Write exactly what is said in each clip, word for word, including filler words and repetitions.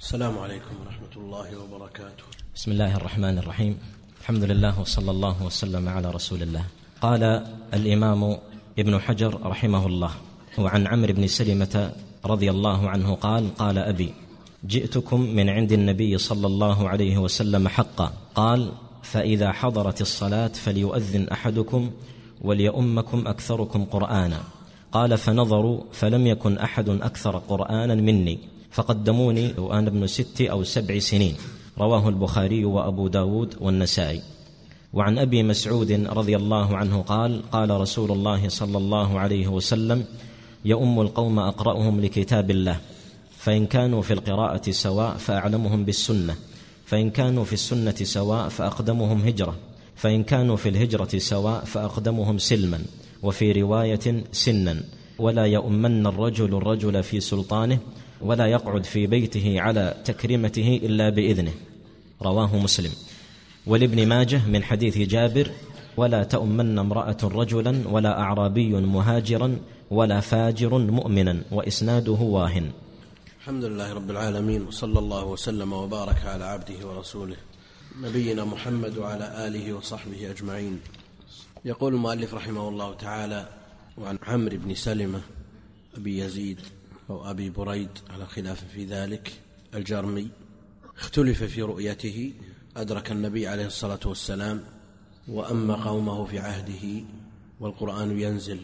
السلام عليكم ورحمة الله وبركاته. بسم الله الرحمن الرحيم. الحمد لله وصلى الله وسلم على رسول الله. قال الإمام ابن حجر رحمه الله: وعن عمرو بن سلمة رضي الله عنه قال: قال أبي: جئتكم من عند النبي صلى الله عليه وسلم حقا. قال: فإذا حضرت الصلاة فليؤذن أحدكم وليؤمكم أكثركم قرآنا. قال: فنظروا فلم يكن أحد أكثر قرآنا مني فقدموني وأنا ابن ست أو سبع سنين. رواه البخاري وأبو داود والنسائي. وعن أبي مسعود رضي الله عنه قال: قال رسول الله صلى الله عليه وسلم: يؤم القوم أقرأهم لكتاب الله، فإن كانوا في القراءة سواء فأعلمهم بالسنة، فإن كانوا في السنة سواء فأقدمهم هجرة، فإن كانوا في الهجرة سواء فأقدمهم سلما، وفي رواية سنا. ولا يؤمن الرجل الرجل في سلطانه، ولا يقعد في بيته على تكريمته إلا بإذنه. رواه مسلم. ولابن ماجه من حديث جابر: ولا تؤمن امرأة رجلا ولا أعرابي مهاجرا ولا فاجر مؤمنا، وإسناده واهن. الحمد لله رب العالمين، وصلى الله وسلم وبارك على عبده ورسوله نبينا محمد وعلى آله وصحبه أجمعين. يقول المؤلف رحمه الله تعالى: وعن عمرو بن سلمة أبي يزيد أو أبي بريد على خلاف في ذلك الجرمي، اختلف في رؤيته، أدرك النبي عليه الصلاة والسلام وأما قومه في عهده والقرآن ينزل،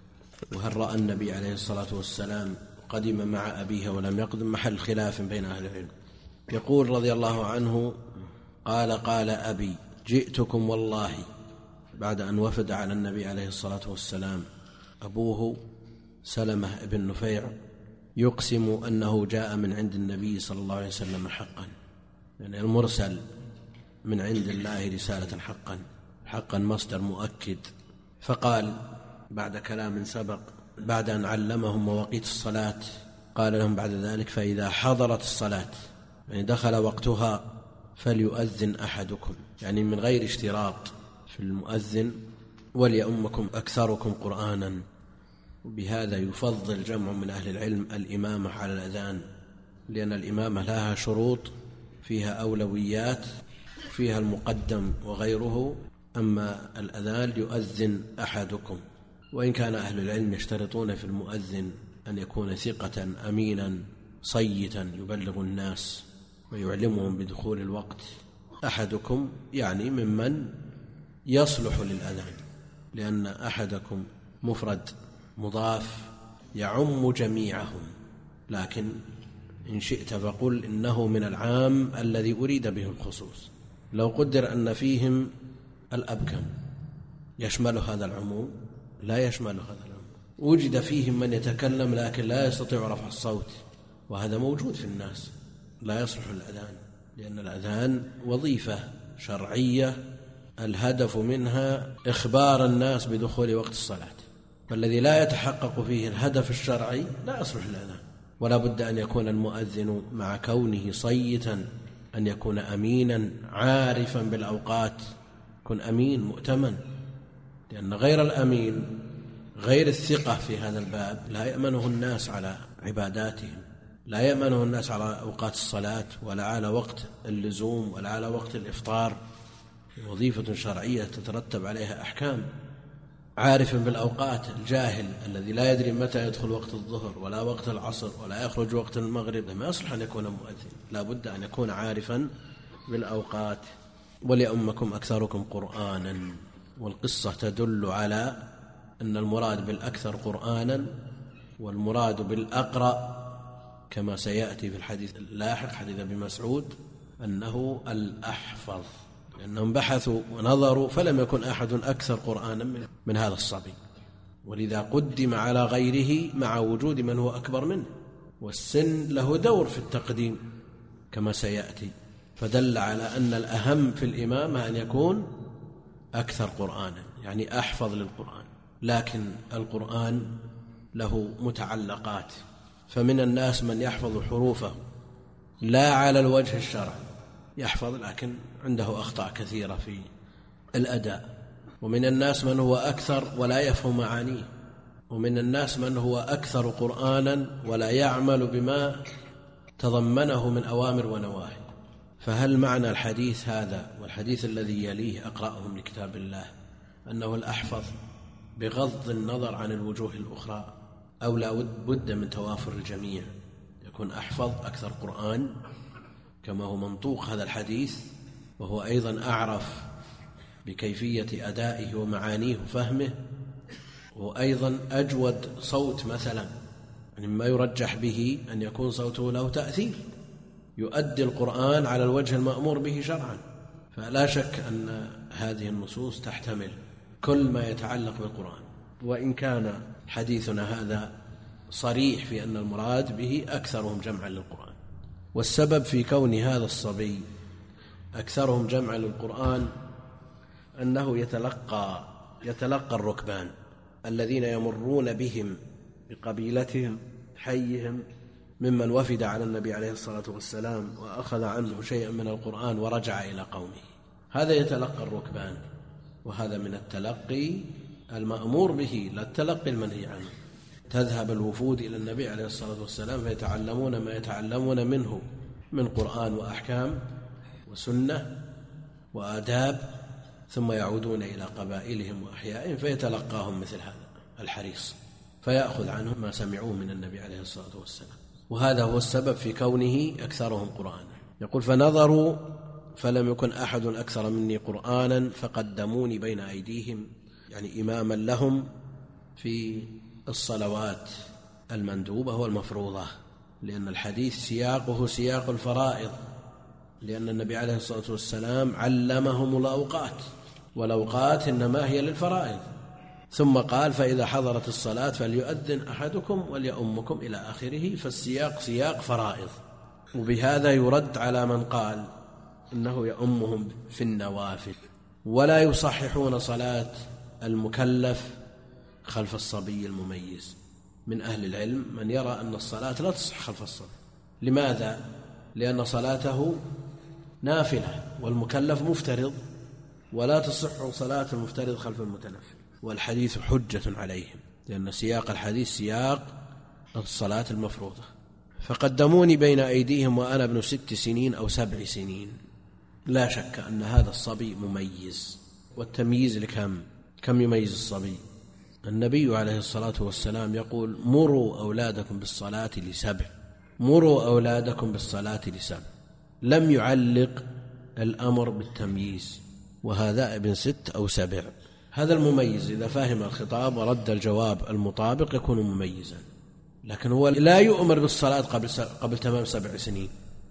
وهل رأى النبي عليه الصلاة والسلام قدم مع أبيه ولم يقدم، محل خلاف بين أهل العلم. يقول رضي الله عنه: قال: قال أبي: جئتكم والله، بعد أن وفد على النبي عليه الصلاة والسلام أبوه سلمة بن نفيع يقسم أنه جاء من عند النبي صلى الله عليه وسلم حقا، يعني المرسل من عند الله رسالة حقا، حقا مصدر مؤكد. فقال بعد كلام سبق، بعد أن علمهم مواقيت الصلاة، قال لهم بعد ذلك: فإذا حضرت الصلاة، يعني دخل وقتها، فليؤذن أحدكم، يعني من غير اشتراط في المؤذن، وليؤمكم أكثركم قرآنا. وبهذا يفضل جمع من أهل العلم الإمامة على الأذان، لأن الإمامة لها شروط، فيها أولويات، فيها المقدم وغيره. أما الأذان يؤذن أحدكم، وإن كان أهل العلم يشترطون في المؤذن أن يكون ثقة أمينا صيتا يبلغ الناس ويعلمهم بدخول الوقت. أحدكم يعني ممن يصلح للأذان، لأن أحدكم مفرد مضاف يعم جميعهم، لكن إن شئت فقل إنه من العام الذي أريد به الخصوص. لو قدر أن فيهم الأبكم يشمل هذا العموم؟ لا يشمل هذا العموم. وجد فيهم من يتكلم لكن لا يستطيع رفع الصوت، وهذا موجود في الناس، لا يصلح الأذان، لأن الأذان وظيفة شرعية الهدف منها إخبار الناس بدخول وقت الصلاة، والذي لا يتحقق فيه الهدف الشرعي لا يصلح الأذان. ولا بد أن يكون المؤذن مع كونه صيتا أن يكون أمينا عارفا بالأوقات، يكون أمين مؤتمن، لأن غير الأمين غير الثقة في هذا الباب لا يأمنه الناس على عباداتهم، لا يأمنه الناس على أوقات الصلاة، ولا على وقت اللزوم، ولا على وقت الإفطار. وظيفة شرعية تترتب عليها أحكام. عارف بالأوقات، الجاهل الذي لا يدري متى يدخل وقت الظهر ولا وقت العصر ولا يخرج وقت المغرب ما يصلح أن يكون مؤذن، لا بد أن يكون عارفا بالأوقات. وليؤمكم أكثركم قرآنا، والقصة تدل على أن المراد بالأكثر قرآنا والمراد بالأقرأ كما سيأتي في الحديث اللاحق حديث ابن مسعود أنه الأحفظ، لأنهم بحثوا ونظروا فلم يكن أحد أكثر قرآنا من هذا الصبي، ولذا قدم على غيره مع وجود من هو أكبر منه، والسن له دور في التقديم كما سيأتي. فدل على أن الأهم في الإمامة أن يكون أكثر قرآنا، يعني أحفظ للقرآن. لكن القرآن له متعلقات، فمن الناس من يحفظ حروفه لا على الوجه الشرعي، يحفظ لكن عنده أخطاء كثيرة في الأداء. ومن الناس من هو أكثر ولا يفهم معانيه، ومن الناس من هو أكثر قرآنا ولا يعمل بما تضمنه من أوامر ونواهي. فهل معنى الحديث هذا والحديث الذي يليه أقرأهم لكتاب الله أنه الأحفظ بغض النظر عن الوجوه الأخرى، أو لا بد من توافر الجميع، يكون أحفظ أكثر قرآن كما هو منطوق هذا الحديث، وهو أيضا أعرف بكيفية أدائه ومعانيه وفهمه، وأيضا أجود صوت مثلا، يعني ما يرجح به أن يكون صوته له تأثير يؤدي القرآن على الوجه المأمور به شرعا. فلا شك أن هذه النصوص تحتمل كل ما يتعلق بالقرآن، وإن كان حديثنا هذا صريح في أن المراد به أكثرهم جمعا للقرآن. والسبب في كون هذا الصبي أكثرهم جمعا للقرآن أنه يتلقى يتلقى الركبان الذين يمرون بهم بقبيلتهم حيهم ممن وفد على النبي عليه الصلاة والسلام وأخذ عنه شيئا من القرآن ورجع إلى قومه، هذا يتلقى الركبان، وهذا من التلقي المأمور به لا التلقي المنهي عنه. تذهب الوفود إلى النبي عليه الصلاة والسلام فيتعلمون ما يتعلمون منه من قرآن وأحكام وسنة وآداب، ثم يعودون إلى قبائلهم وأحيائهم فيتلقاهم مثل هذا الحريص، فيأخذ عنهم ما سمعوه من النبي عليه الصلاة والسلام. وهذا هو السبب في كونه أكثرهم قرآنا. يقول: فنظروا فلم يكن أحد أكثر مني قرآنا فقدموني بين أيديهم، يعني إماما لهم في الصلوات المندوبة والمفروضة، لأن الحديث سياقه سياق الفرائض، لأن النبي عليه الصلاة والسلام علمهم الأوقات، والأوقات إنما هي للفرائض، ثم قال: فإذا حضرت الصلاة فليؤذن أحدكم وليؤمكم إلى آخره. فالسياق سياق فرائض، وبهذا يرد على من قال إنه يؤمهم في النوافل. ولا يصححون صلاة المكلف خلف الصبي المميز. من أهل العلم من يرى أن الصلاة لا تصح خلف الصبي. لماذا؟ لأن صلاته نافلة والمكلف مفترض، ولا تصح صلاة المفترض خلف المتنفل، والحديث حجة عليهم، لأن سياق الحديث سياق الصلاة المفروضة. فقدموني بين أيديهم وأنا ابن ست سنين أو سبع سنين. لا شك أن هذا الصبي مميز. والتمييز لكم؟ كم يميز الصبي؟ النبي عليه الصلاة والسلام يقول: مروا أولادكم بالصلاة لسبع، مروا أولادكم بالصلاة لسبع. لم يعلق الأمر بالتمييز، وهذا ابن ست أو سبع. هذا المميز إذا فهم الخطاب ورد الجواب المطابق يكون مميزا، لكن هو لا يؤمر بالصلاة قبل, قبل تمام سبع سنين.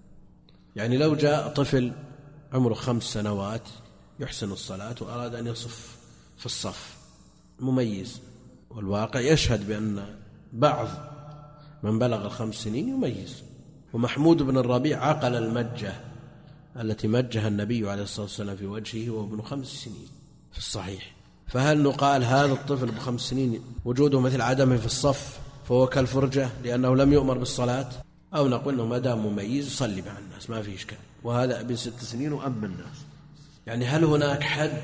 يعني لو جاء طفل عمره خمس سنوات يحسن الصلاة وأراد أن يصف في الصف، مميز، والواقع يشهد بأن بعض من بلغ الخمس سنين يميز. ومحمود بن الربيع عقل المجة التي مجها النبي عليه الصلاة والسلام في وجهه وهو ابن خمس سنين في الصحيح. فهل نقال هذا الطفل بخمس سنين وجوده مثل عدمه في الصف فهو كالفرجة لأنه لم يؤمر بالصلاة، أو نقول أنه ما دام مميز يصلي مع الناس ما فيه إشكال، وهذا ابن ست سنين وأم الناس؟ يعني هل هناك حد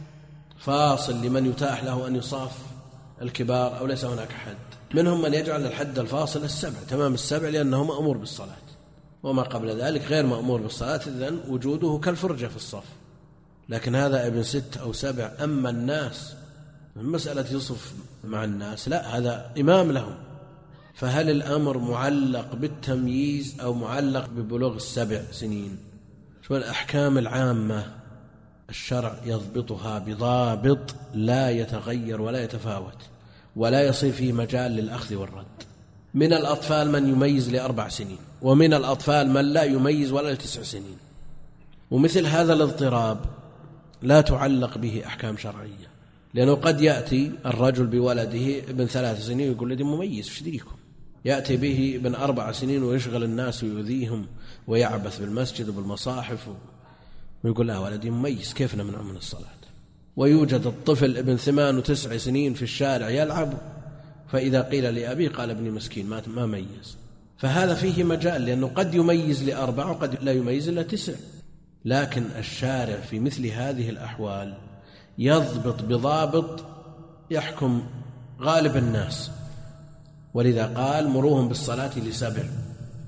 فاصل لمن يتاح له أن يصاف الكبار أو ليس هناك حد؟ منهم من يجعل الحد الفاصل السبع، تمام السبع، لأنه مأمور بالصلاة، وما قبل ذلك غير مأمور بالصلاة، إذن وجوده كالفرجة في الصف. لكن هذا ابن ست أو سبع أما الناس، من مسألة يصف مع الناس لا، هذا إمام لهم. فهل الأمر معلق بالتمييز أو معلق ببلوغ السبع سنين؟ شو الأحكام العامة الشرع يضبطها بضابط لا يتغير ولا يتفاوت ولا يصير فيه مجال للأخذ والرد. من الأطفال من يميز لأربع سنين، ومن الأطفال من لا يميز ولا لتسع سنين. ومثل هذا الاضطراب لا تعلق به أحكام شرعية، لأنه قد يأتي الرجل بولده ابن ثلاث سنين ويقول لدي مميز في ديكم، يأتي به ابن أربع سنين ويشغل الناس ويؤذيهم ويعبث بالمسجد وبالمصاحف ويقول لا ولدي مميز كيف نمنع من الصلاة. ويوجد الطفل ابن ثمان وتسع سنين في الشارع يلعب، فإذا قيل لأبيه قال ابني مسكين ما ميز. فهذا فيه مجال، لأنه قد يميز لأربع وقد لا يميز إلا تسع. لكن الشارع في مثل هذه الأحوال يضبط بضابط يحكم غالب الناس، ولذا قال مروهم بالصلاة لسبع.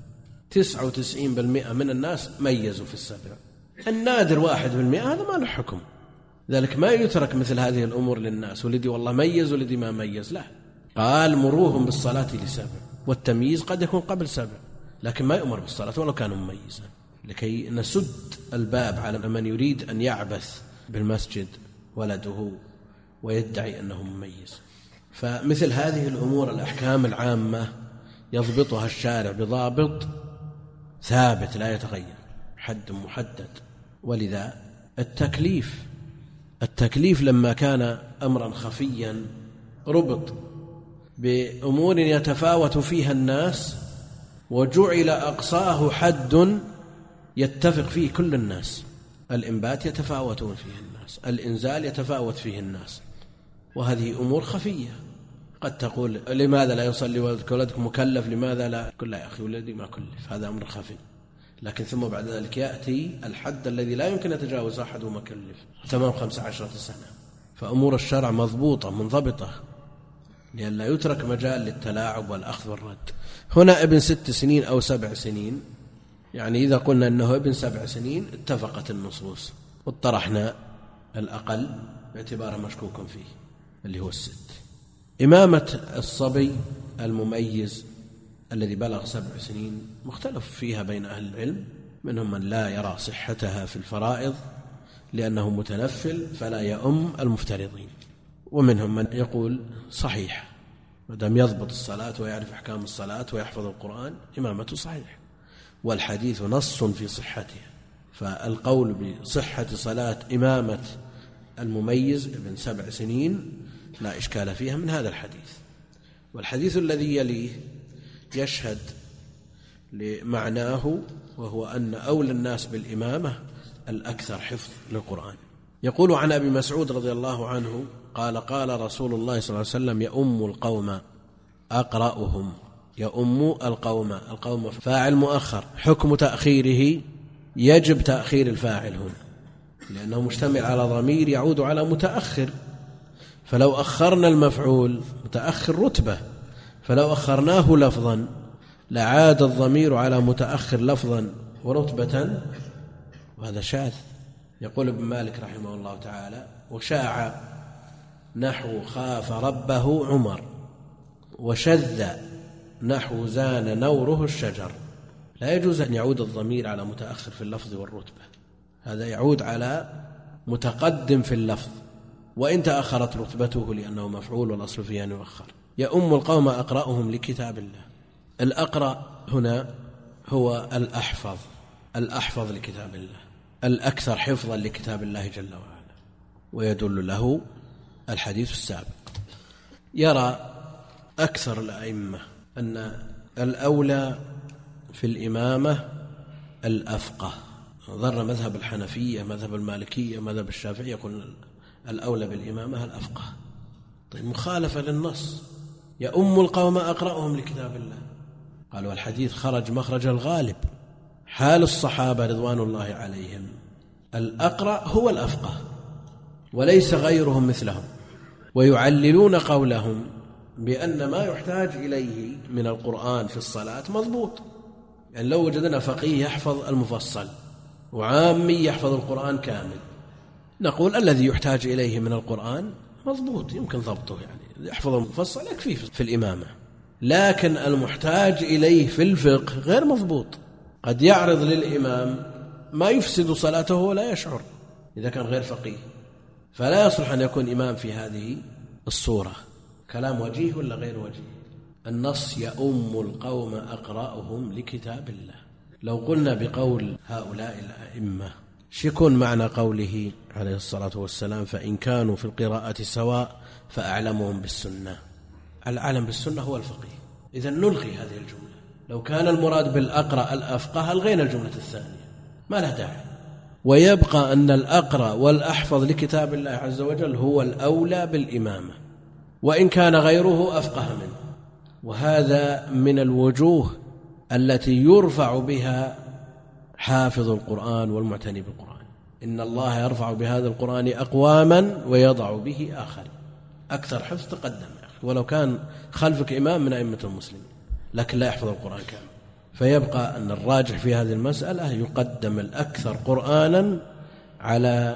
تسعة وتسعين بالمئة من الناس ميزوا في السبع، النادر واحد بالمئة هذا ما له حكم. ذلك ما يترك مثل هذه الأمور للناس، ولدي والله ميز ولدي ما ميز، لا، قال مروهم بالصلاة لسبع، والتمييز قد يكون قبل سبع، لكن ما يؤمر بالصلاة ولو كانوا مميزا، لكي نسد الباب على من يريد أن يعبث بالمسجد ولده ويدعي أنه مميز. فمثل هذه الأمور الأحكام العامة يضبطها الشارع بضابط ثابت لا يتغير، حد محدد. ولذا التكليف التكليف لما كان أمرا خفيا ربط بأمور يتفاوت فيها الناس، وجعل أقصاه حد يتفق فيه كل الناس. الإنبات يتفاوتون فيه الناس، الإنزال يتفاوت فيه الناس، وهذه أمور خفية. قد تقول لماذا لا يصلي ولدك، ولدك مكلف، لماذا لا؟ قل لا يا أخي ولدي ما كلف، هذا أمر خفي. لكن ثم بعد ذلك يأتي الحد الذي لا يمكن يتجاوز أحد مكلف، تمام خمسة عشرة سنة. فأمور الشرع مضبوطة منضبطة لئلا يترك مجال للتلاعب والأخذ والرد. هنا ابن ست سنين أو سبع سنين، يعني إذا قلنا أنه ابن سبع سنين اتفقت النصوص، واطرحنا الأقل باعتباره مشكوك فيه اللي هو الست. إمامة الصبي المميز الذي بلغ سبع سنين مختلف فيها بين أهل العلم، منهم من لا يرى صحتها في الفرائض لأنه متنفل فلا يؤم المفترضين، ومنهم من يقول صحيح ما دام يضبط الصلاة ويعرف أحكام الصلاة ويحفظ القرآن إمامته صحيح، والحديث نص في صحتها. فالقول بصحة صلاة إمامة المميز ابن سبع سنين لا إشكال فيها من هذا الحديث. والحديث الذي يليه يشهد لمعناه، وهو أن أولى الناس بالإمامة الأكثر حفظ للقرآن. يقول عن أبي مسعود رضي الله عنه قال قال رسول الله صلى الله عليه وسلم يؤم القوم أقرأهم. يؤم القوم، القوم فاعل مؤخر، حكم تأخيره يجب تأخير الفاعل هنا لأنه مشتمل على ضمير يعود على متأخر، فلو أخرنا المفعول متأخر رتبة، فلو أخرناه لفظا لعاد الضمير على متأخر لفظا ورتبة، وهذا شاذ. يقول ابن مالك رحمه الله تعالى وشاع نحو خاف ربه عمر، وشذ نحو زان نوره الشجر. لا يجوز أن يعود الضمير على متأخر في اللفظ والرتبة، هذا يعود على متقدم في اللفظ وإن تأخرت رتبته لأنه مفعول والأصل فيه أن يؤخر. يؤم القوم أقرأهم لكتاب الله. الأقرأ هنا هو الأحفظ، الأحفظ لكتاب الله، الأكثر حفظا لكتاب الله جل وعلا، ويدل له الحديث السابق. يرى أكثر الأئمة أن الأولى في الإمامة الأفقه، ضر مذهب الحنفية مذهب المالكية مذهب الشافعي يقول الأولى بالإمامة الأفقه. طيب مخالفة للنص، يؤم القوم أقرأهم لكتاب الله. قالوا الحديث خرج مخرج الغالب، حال الصحابة رضوان الله عليهم الأقرأ هو الأفقه وليس غيرهم مثلهم، ويعللون قولهم بأن ما يحتاج إليه من القرآن في الصلاة مضبوط. يعني لو وجدنا فقيه يحفظ المفصل وعامي يحفظ القرآن كامل، نقول الذي يحتاج إليه من القرآن مضبوط يمكن ضبطه، يعني يحفظ المفصل يكفيه في الإمامة، لكن المحتاج إليه في الفقه غير مضبوط، قد يعرض للإمام ما يفسد صلاته ولا يشعر إذا كان غير فقيه، فلا يصلح أن يكون إمام في هذه الصورة. كلام وجيه ولا غير وجيه؟ النص يؤم القوم أقرأهم لكتاب الله. لو قلنا بقول هؤلاء الأئمة شيكون معنى قوله عليه الصلاة والسلام فإن كانوا في القراءة سواء فأعلمهم بالسنة؟ العالم بالسنة هو الفقيه، إذن نلغي هذه الجملة. لو كان المراد بالأقرأ الأفقه ألغينا الجملة الثانية، ما له داعي، ويبقى أن الأقرأ والأحفظ لكتاب الله عز وجل هو الأولى بالإمامة وإن كان غيره أفقه منه. وهذا من الوجوه التي يرفع بها حافظ القرآن والمعتني بالقرآن. إن الله يرفع بهذا القرآن أقواما ويضع به آخرين. أكثر حفظ تقدم يا أخي، ولو كان خلفك إمام من أئمة المسلمين لكن لا يحفظ القرآن كامل، فيبقى أن الراجح في هذه المسألة يقدم الأكثر قرآنا على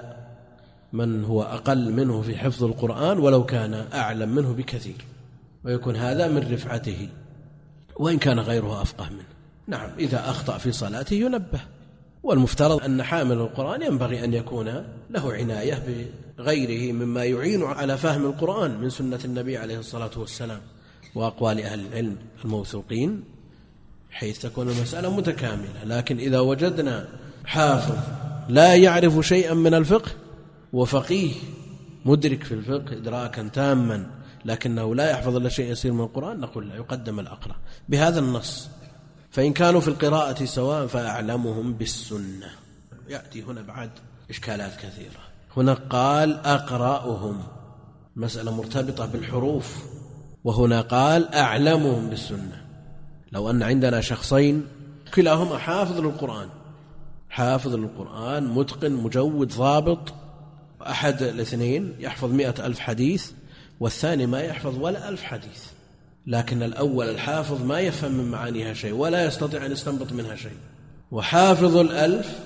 من هو أقل منه في حفظ القرآن ولو كان أعلم منه بكثير، ويكون هذا من رفعته وإن كان غيره أفقه منه. نعم، إذا أخطأ في صلاته ينبه، والمفترض أن حامل القرآن ينبغي أن يكون له عناية بغيره مما يعين على فهم القرآن من سنة النبي عليه الصلاة والسلام وأقوال أهل العلم الموثوقين، حيث تكون المسألة متكاملة. لكن إذا وجدنا حافظ لا يعرف شيئا من الفقه وفقيه مدرك في الفقه إدراكا تاما لكنه لا يحفظ إلا شيء يسير من القرآن، نقول لا، يقدم الأقرأ بهذا النص. فإن كانوا في القراءة سواء فأعلمهم بالسنة. يأتي هنا بعد إشكالات كثيرة. هنا قال أقرأهم، مسألة مرتبطة بالحروف، وهنا قال أعلمهم بالسنة. لو أن عندنا شخصين كلاهما حافظ للقرآن، حافظ للقرآن متقن مجود ضابط، أحد الاثنين يحفظ مئة ألف حديث والثاني ما يحفظ ولا ألف حديث، لكن الأول الحافظ ما يفهم من معانيها شيء ولا يستطيع أن يستنبط منها شيء، وحافظ الألف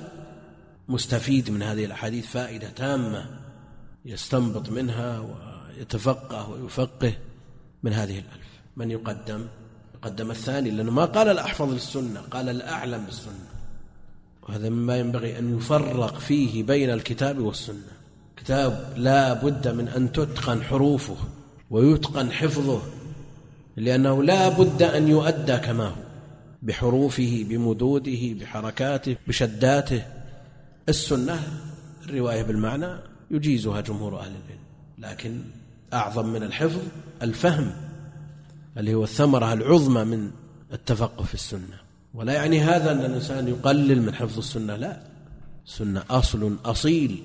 مستفيد من هذه الأحاديث فائدة تامة يستنبط منها ويتفقه ويفقه من هذه الألف. من يقدم؟ يقدم الثاني، لأنه ما قال الأحفظ للسنة، قال الأعلم بالسنة، وهذا مما ينبغي أن يفرق فيه بين الكتاب والسنة. كتاب لا بد من أن تتقن حروفه ويتقن حفظه، لأنه لا بد أن يؤدى كما هو بحروفه بمدوده بحركاته بشداته. السنة الرواية بالمعنى يجيزها جمهور أهل العلم، لكن أعظم من الحفظ الفهم اللي هو الثمرة العظمى من التفقه في السنة. ولا يعني هذا أن الإنسان يقلل من حفظ السنة، لا، السنة أصل أصيل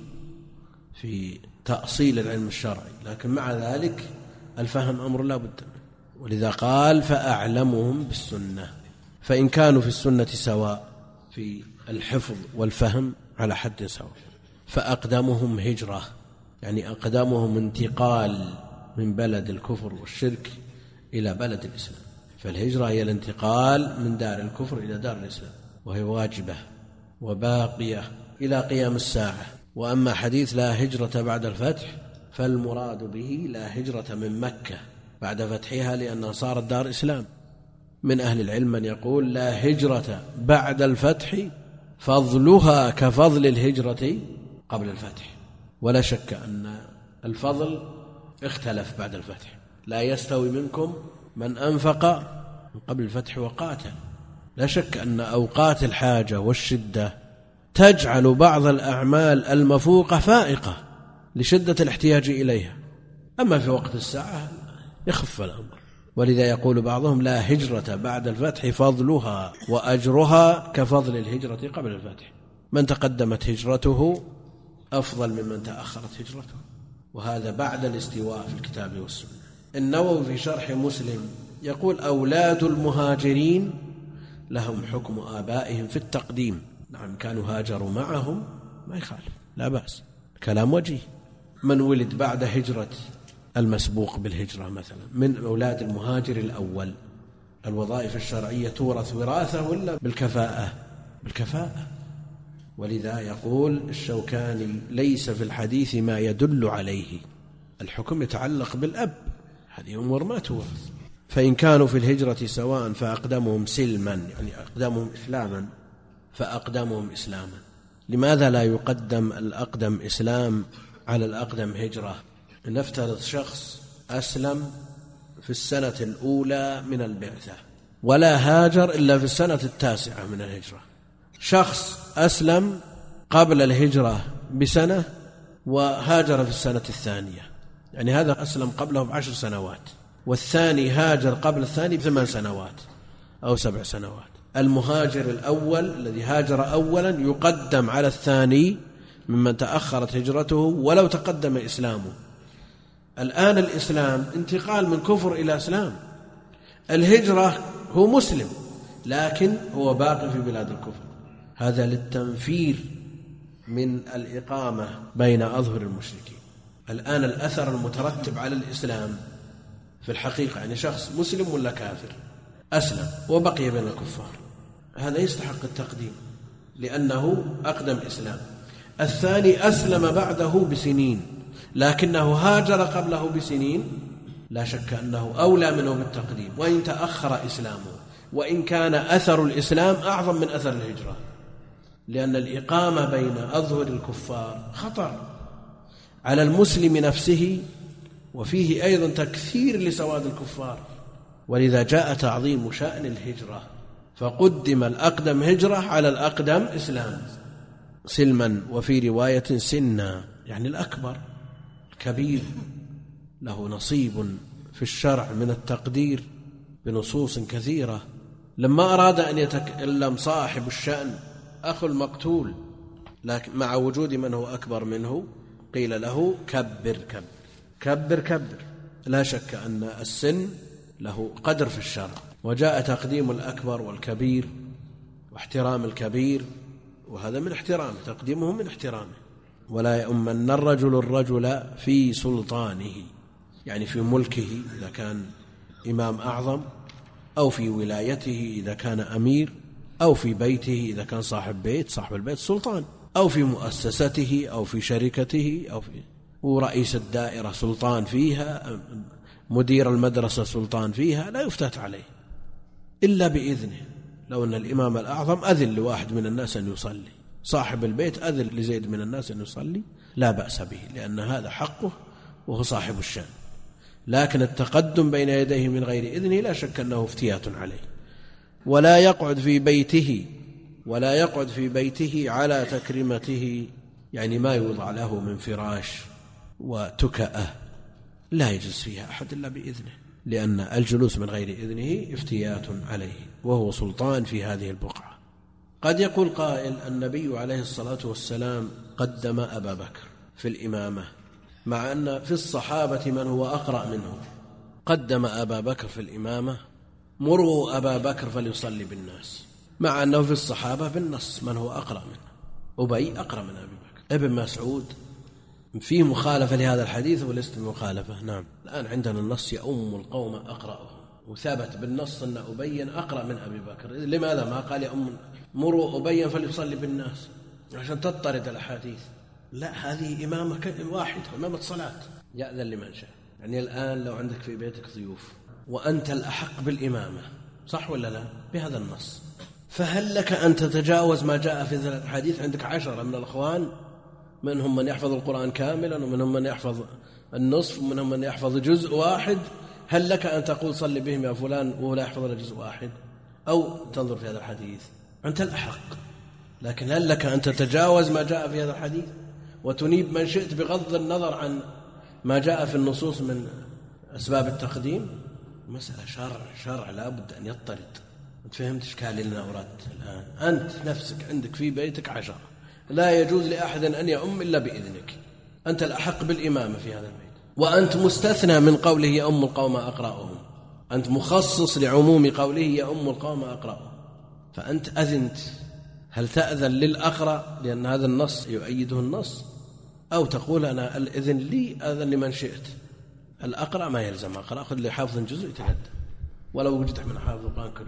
في تأصيل العلم الشرعي، لكن مع ذلك الفهم أمر لا بد منه. ولذا قال فأعلمهم بالسنة. فإن كانوا في السنة سواء في الحفظ والفهم على حد سواء، فأقدمهم هجرة، يعني أقدمهم انتقال من بلد الكفر والشرك إلى بلد الإسلام. فالهجرة هي الانتقال من دار الكفر إلى دار الإسلام، وهي واجبة وباقية إلى قيام الساعة. وأما حديث لا هجرة بعد الفتح فالمراد به لا هجرة من مكة بعد فتحها لأنها صارت دار إسلام. من أهل العلم من يقول لا هجرة بعد الفتح فضلها كفضل الهجرة قبل الفتح، ولا شك أن الفضل اختلف بعد الفتح. لا يستوي منكم من أنفق من قبل الفتح وقاتل. لا شك أن أوقات الحاجة والشدة تجعل بعض الأعمال المفوقة فائقة لشدة الاحتياج إليها، أما في وقت الساعة يخف الأمر. ولذا يقول بعضهم لا هجرة بعد الفتح فضلها وأجرها كفضل الهجرة قبل الفتح. من تقدمت هجرته أفضل ممن تأخرت هجرته، وهذا بعد الاستواء في الكتاب والسنة. النووي في شرح مسلم يقول أولاد المهاجرين لهم حكم آبائهم في التقديم. نعم، كانوا هاجروا معهم ما يخالف، لا بأس، كلام وجيه. من ولد بعد هجرة المسبوق بالهجرة مثلا من أولاد المهاجر الأول، الوظائف الشرعية تورث وراثة ولا بالكفاءة؟ بالكفاءة. ولذا يقول الشوكاني ليس في الحديث ما يدل عليه، الحكم يتعلق بالأب، هذه أمور ما تورث. فإن كانوا في الهجرة سواء فأقدمهم سلما، يعني أقدمهم إسلاما فأقدمهم إسلاما. لماذا لا يقدم الأقدم إسلام على الأقدم هجرة؟ نفترض شخص أسلم في السنة الأولى من البعثة ولا هاجر إلا في السنة التاسعة من الهجرة. شخص أسلم قبل الهجرة بسنة وهاجر في السنة الثانية، يعني هذا أسلم قبله بعشر سنوات، والثاني هاجر قبل الثاني بثمان سنوات أو سبع سنوات. المهاجر الأول الذي هاجر أولا يقدم على الثاني ممن تأخرت هجرته ولو تقدم إسلامه. الآن الإسلام انتقال من كفر إلى إسلام، الهجرة هو مسلم لكن هو باقي في بلاد الكفر، هذا للتنفير من الإقامة بين أظهر المشركين. الآن الأثر المترتب على الإسلام في الحقيقة يعني شخص مسلم ولا كافر أسلم وبقي بين الكفار، هذا يستحق التقديم لأنه أقدم إسلام. الثاني أسلم بعده بسنين لكنه هاجر قبله بسنين، لا شك أنه أولى منه بالتقديم وإن تأخر إسلامه، وإن كان أثر الإسلام أعظم من أثر الهجرة، لأن الإقامة بين أظهر الكفار خطر على المسلم نفسه، وفيه أيضا تكثير لسواد الكفار، ولذا جاء تعظيم شأن الهجرة فقدم الأقدم هجرة على الأقدم إسلام سلما، وفي رواية سنا يعني الأكبر الكبير له نصيب في الشرع من التقدير بنصوص كثيرة. لما أراد أن يتكلم صاحب الشأن أخو المقتول لكن مع وجود من هو أكبر منه قيل له كبر كبر كبر كبر. لا شك أن السن له قدر في الشرع، وجاء تقديم الأكبر والكبير واحترام الكبير، وهذا من احترامه، تقديمه من احترامه. ولا يؤمن الرجل الرجل في سلطانه، يعني في ملكه إذا كان إمام أعظم، أو في ولايته إذا كان أمير، أو في بيته إذا كان صاحب بيت، صاحب البيت سلطان، أو في مؤسسته أو في شركته، أو في ورئيس الدائرة سلطان فيها، مدير المدرسة سلطان فيها، لا يفتات عليه إلا بإذنه. لو أن الإمام الأعظم أذن لواحد من الناس أن يصلي، صاحب البيت أذن لزيد من الناس أن يصلي، لا بأس به لأن هذا حقه وهو صاحب الشأن. لكن التقدم بين يديه من غير إذنه لا شك أنه افتيات عليه. ولا يقعد في بيته ولا يقعد في بيته على تكريمته، يعني ما يوضع له من فراش وتكأة لا يجلس فيها أحد إلا بإذنه، لأن الجلوس من غير إذنه افتيات عليه وهو سلطان في هذه البقعة. قد يقول قائل النبي عليه الصلاة والسلام قدم أبا بكر في الإمامة، مع أن في الصحابة من هو أقرأ منه. قدم أبا بكر في الإمامة، مروا أبا بكر فليصلي بالناس، مع أنه في الصحابة بالنص من هو أقرأ منه. أبي أقرأ من أبي بكر. ابن مسعود فيه مخالفة لهذا الحديث وليست مخالفة. نعم، الآن عندنا النص يؤم القوم أقرأهم، وثبت بالنص أن أبي أقرأ من أبي بكر. لماذا ما قال يؤم مروا أبي فليصلي بالناس عشان تضطرد الأحاديث؟ لا، هذه إمامة واحدة، إمامة صلاة، يأذن لمن شاء. يعني الآن لو عندك في بيتك ضيوف وأنت الأحق بالإمامة، صح ولا لا؟ بهذا النص، فهل لك أن تتجاوز ما جاء في الحديث؟ عندك عشرة من الأخوان، منهم من يحفظ القرآن كاملا، ومنهم من يحفظ النصف، ومنهم من يحفظ جزء واحد، هل لك أن تقول صلي بهم يا فلان وهو لا يحفظ إلا جزء واحد؟ أو تنظر في هذا الحديث؟ أنت الأحق. لكن هل لك أن تتجاوز ما جاء في هذا الحديث وتنيب من شئت بغض النظر عن ما جاء في النصوص من أسباب التقديم؟ مسألة شرع شرع لا بد أن يضطرد. أنت فهمت إشكالي اللي أنا أردت الآن؟ أنت نفسك عندك في بيتك عشرة، لا يجوز لأحد أن يؤم إلا بإذنك، أنت الأحق بالإمامة في هذا البيت، وأنت مستثنى من قوله يؤم القوم أقرأهم، أنت مخصص لعموم قوله يؤم القوم أقرأهم، فأنت أذنت. هل تأذن للأقرأ لأن هذا النص يؤيده النص، أو تقول أنا الإذن لي أذن لمن شئت؟ الأقرأ ما يلزم أقرأ، أخذ لي حافظ جزء يتقدم ولو وجد من حافظ القرآن كله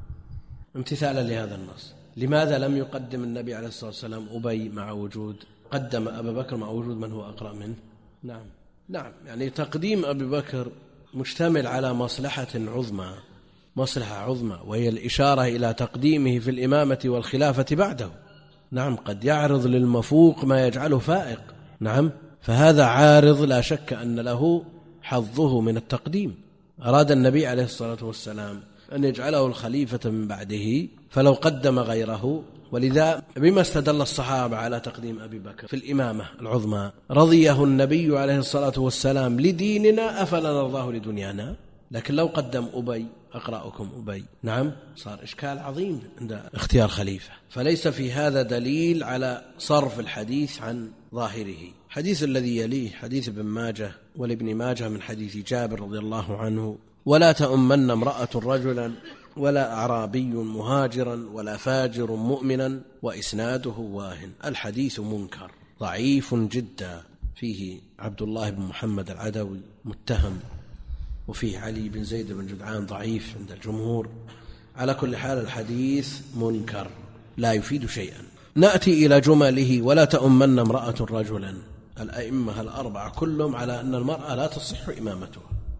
امتثالا لهذا النص. لماذا لم يقدم النبي عليه الصلاة والسلام أبي مع وجود، قدم أبا بكر مع وجود من هو أقرأ منه؟ نعم نعم يعني تقديم أبي بكر مشتمل على مصلحة عظمى، مصلحة عظمى، وهي الإشارة إلى تقديمه في الإمامة والخلافة بعده. نعم، قد يعرض للمفوق ما يجعله فائق، نعم، فهذا عارض لا شك أن له حظه من التقديم. أراد النبي عليه الصلاة والسلام أن يجعله الخليفة من بعده، فلو قدم غيره. ولذا بما استدل الصحابة على تقديم أبي بكر في الإمامة العظمى؟ رضيه النبي عليه الصلاة والسلام لديننا أفلا نرضاه لدنيانا. لكن لو قدم أبي أقرأكم أبي، نعم، صار إشكال عظيم عند اختيار خليفة. فليس في هذا دليل على صرف الحديث عن ظاهره. حديث الذي يليه حديث ابن ماجه والابن ماجه من حديث جابر رضي الله عنه: ولا تؤمن امرأة رجلا ولا أعرابي مهاجرا ولا فاجر مؤمنا وإسناده واهن. الحديث منكر ضعيف جدا، فيه عبد الله بن محمد العدوي متهم، وفيه علي بن زيد بن جدعان ضعيف عند الجمهور. على كل حال الحديث منكر لا يفيد شيئا. نأتي إلى جمله. ولا تؤمن امرأة رجلا. الأئمة الأربعة كلهم على أن المرأة لا تصح إمامتها،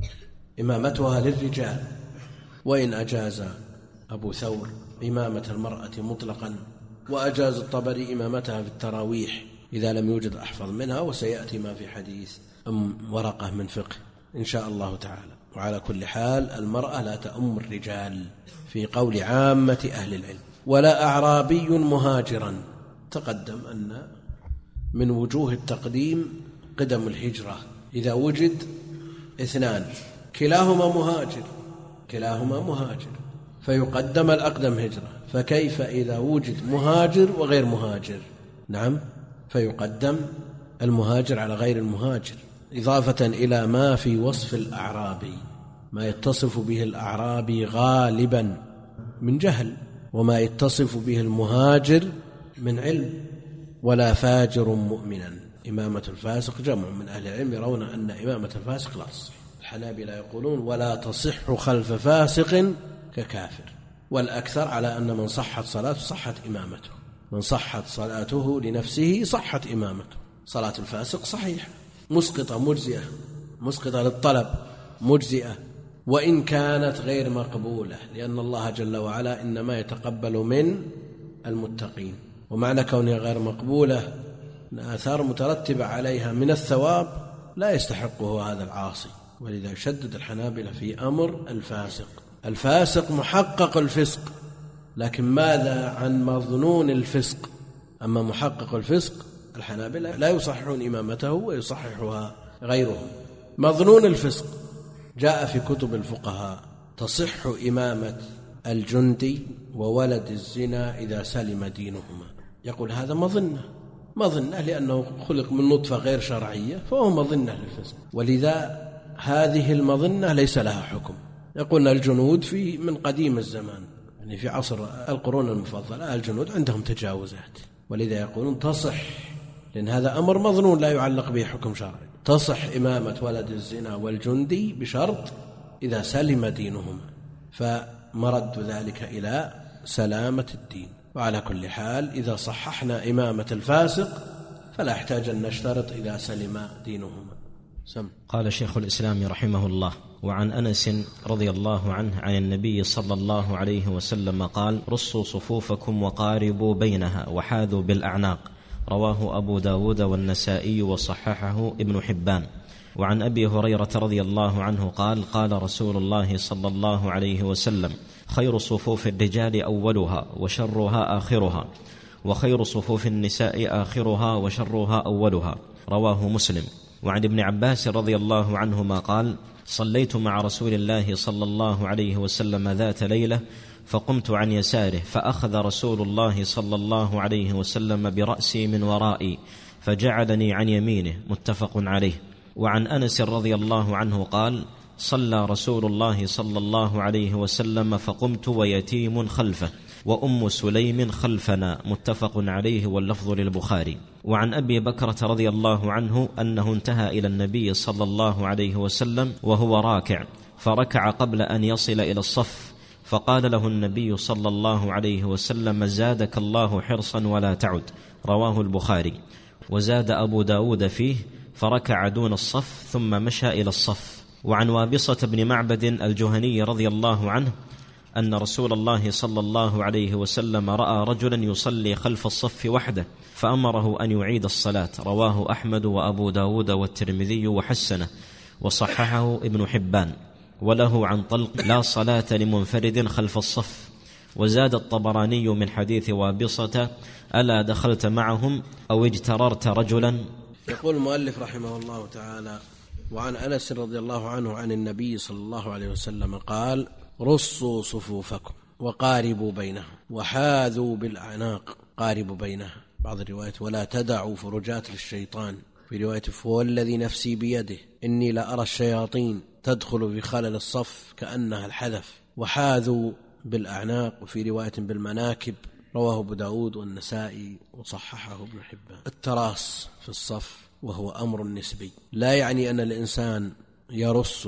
إمامتها للرجال، وإن أجاز أبو ثور إمامة المرأة مطلقا، وأجاز الطبري إمامتها في التراويح إذا لم يوجد أحفظ منها، وسيأتي ما في حديث أم ورقة من فقه إن شاء الله تعالى. وعلى كل حال المرأة لا تؤم الرجال في قول عامة أهل العلم. ولا أعرابي مهاجرا. تقدم أن من وجوه التقديم قدم الهجرة إذا وجد اثنان كلاهما مهاجر كلاهما مهاجر فيقدم الأقدم هجرة، فكيف إذا وجد مهاجر وغير مهاجر؟ نعم، فيقدم المهاجر على غير المهاجر، إضافة إلى ما في وصف الأعرابي، ما يتصف به الأعرابي غالبا من جهل، وما يتصف به المهاجر من علم. ولا فاجر مؤمنا. إمامة الفاسق جمع من أهل العلم يرون أن إمامة الفاسق لا تصح. الحنابلة يقولون ولا تصح خلف فاسق ككافر، والأكثر على أن من صحت صلاته صحت إمامته، من صحت صلاته لنفسه صحت إمامته. صلاة الفاسق صحيحة مسقطة مجزئة، مسقطة للطلب مجزئة، وإن كانت غير مقبولة، لأن الله جل وعلا إنما يتقبل من المتقين. ومعنى كونها غير مقبولة آثار مترتبة عليها من الثواب لا يستحقه هذا العاصي. ولذا يشدد الحنابلة في أمر الفاسق. الفاسق محقق الفسق، لكن ماذا عن مظنون الفسق؟ أما محقق الفسق الحنابلة لا يصححون إمامته ويصححها غيرهم. مظنون الفسق جاء في كتب الفقهاء تصح إمامة الجندي وولد الزنا إذا سلم دينهما. يقول هذا مظنة مظنة لأنه خلق من نطفة غير شرعية فهو مظنة للفسق، ولذا هذه المظنة ليس لها حكم. يقولنا الجنود في من قديم الزمان، يعني في عصر القرون المفضلة الجنود عندهم تجاوزات، ولذا يقولون تصح، لأن هذا أمر مظنون لا يعلق به حكم شرعي. تصح إمامة ولد الزنا والجندي بشرط إذا سلم دينهما، فمرد ذلك إلى سلامة الدين. وعلى كل حال إذا صححنا إمامة الفاسق فلا يحتاج أن نشترط إذا سلم دينهما. سم. قال شيخ الإسلام رحمه الله: وعن أنس رضي الله عنه عن النبي صلى الله عليه وسلم قال: رصوا صفوفكم وقاربوا بينها وحاذوا بالأعناق. رواه أبو داود والنسائي وصححه ابن حبان. وعن أبي هريرة رضي الله عنه قال: قال رسول الله صلى الله عليه وسلم: خير صفوف الرجال أولها وشرها آخرها، وخير صفوف النساء آخرها وشرها أولها. رواه مسلم. وعن ابن عباس رضي الله عنهما قال: صليت مع رسول الله صلى الله عليه وسلم ذات ليلة فقمت عن يساره فأخذ رسول الله صلى الله عليه وسلم برأسي من ورائي فجعلني عن يمينه. متفق عليه. وعن أنس رضي الله عنه قال: صلى رسول الله صلى الله عليه وسلم فقمت ويتيم خلفه وأم سليم خلفنا. متفق عليه واللفظ للبخاري. وعن أبي بكرة رضي الله عنه أنه انتهى إلى النبي صلى الله عليه وسلم وهو راكع فركع قبل أن يصل إلى الصف، فقال له النبي صلى الله عليه وسلم: زادك الله حرصا ولا تعد. رواه البخاري. وزاد أبو داود فيه: فركع دون الصف ثم مشى إلى الصف. وعن وابصة بن معبد الجهني رضي الله عنه أن رسول الله صلى الله عليه وسلم رأى رجلا يصلي خلف الصف وحده فأمره أن يعيد الصلاة. رواه أحمد وأبو داود والترمذي وحسنه وصححه ابن حبان. وله عن طلق: لا صلاة لمنفرد خلف الصف. وزاد الطبراني من حديث وابصة: ألا دخلت معهم أو اجتررت رجلا. يقول المؤلف رحمه الله تعالى: وعن أنس رضي الله عنه عن النبي صلى الله عليه وسلم قال: رصوا صفوفكم وقاربوا بينها وحاذوا بالأعناق. قاربوا بينها. بعض الروايات: ولا تدعوا فرجات للشيطان. في رواية: فوالذي نفسي بيده إني لأرى الشياطين تدخل في خلل الصف كأنها الحذف. وحاذوا بالأعناق. وفي رواية: بالمناكب. رواه أبو داود والنسائي وصححه ابن حبان. التراص في الصف وهو أمر نسبي، لا يعني أن الإنسان يرص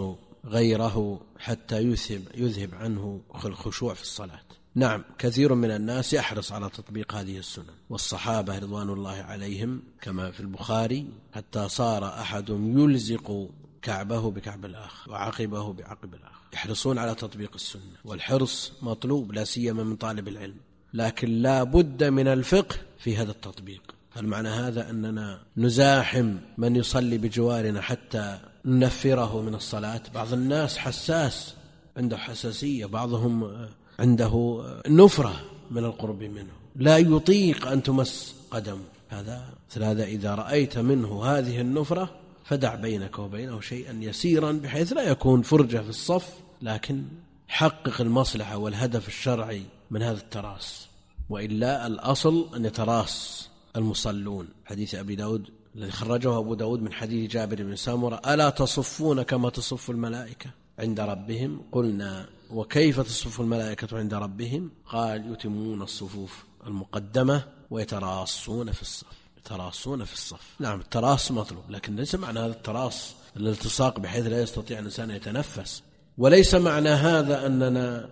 غيره حتى يذهب, يذهب عنه الخشوع في الصلاة. نعم، كثير من الناس يحرص على تطبيق هذه السنن، والصحابة رضوان الله عليهم كما في البخاري حتى صار أحد يلزق كعبه بكعب الآخر وعقبه بعقب الآخر، يحرصون على تطبيق السنة، والحرص مطلوب لا سيما من طالب العلم، لكن لا بد من الفقه في هذا التطبيق. هل معنى هذا أننا نزاحم من يصلي بجوارنا حتى ننفره من الصلاة؟ بعض الناس حساس، عنده حساسية، بعضهم عنده نفرة من القرب منه، لا يطيق أن تمس قدمه. هذا هذا إذا رأيت منه هذه النفرة فدع بينك وبينه شيئا يسيرا بحيث لا يكون فرجة في الصف، لكن حقق المصلحة والهدف الشرعي من هذا التراص، وإلا الأصل أن يتراص المصلون. حديث أبي داود الذي خرجه أبو داود من حديث جابر بن سامرة: ألا تصفون كما تصف الملائكة عند ربهم؟ قلنا: وكيف تصف الملائكة عند ربهم؟ قال: يتمون الصفوف المقدمة ويتراصون في الصف. يتراصون في الصف. نعم، التراص مطلوب، لكن ليس معنى هذا التراص الالتصاق بحيث لا يستطيع الإنسان يتنفس، وليس معنى هذا أننا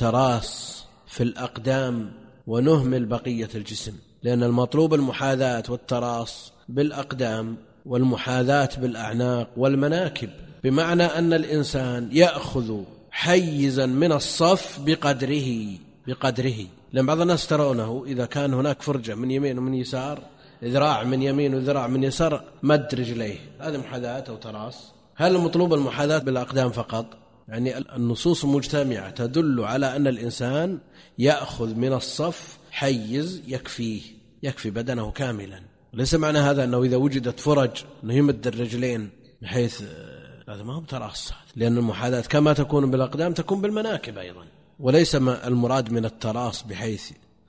نتراص في الأقدام ونهمل بقية الجسم، لأن المطلوب المحاذاة والتراص بالأقدام والمحاذاة بالأعناق والمناكب، بمعنى أن الإنسان يأخذ حيزا من الصف بقدره بقدره لأن بعض الناس ترونه إذا كان هناك فرجة من يمين ومن يسار، ذراع من يمين وذراع من يسار، مد رجليه، هذا محاذاة أو تراص. هل المطلوب المحاذاة بالأقدام فقط؟ يعني النصوص مجتمعة تدل على أن الإنسان يأخذ من الصف حيز يكفيه، يكفي بدنه كاملا. ليس معنى هذا أنه إذا وجدت فرج أنه يمد الرجلين بحيث هذا ما هو تراص، لأن المحاذاة كما تكون بالأقدام تكون بالمناكب أيضا. وليس المراد من التراص بحيث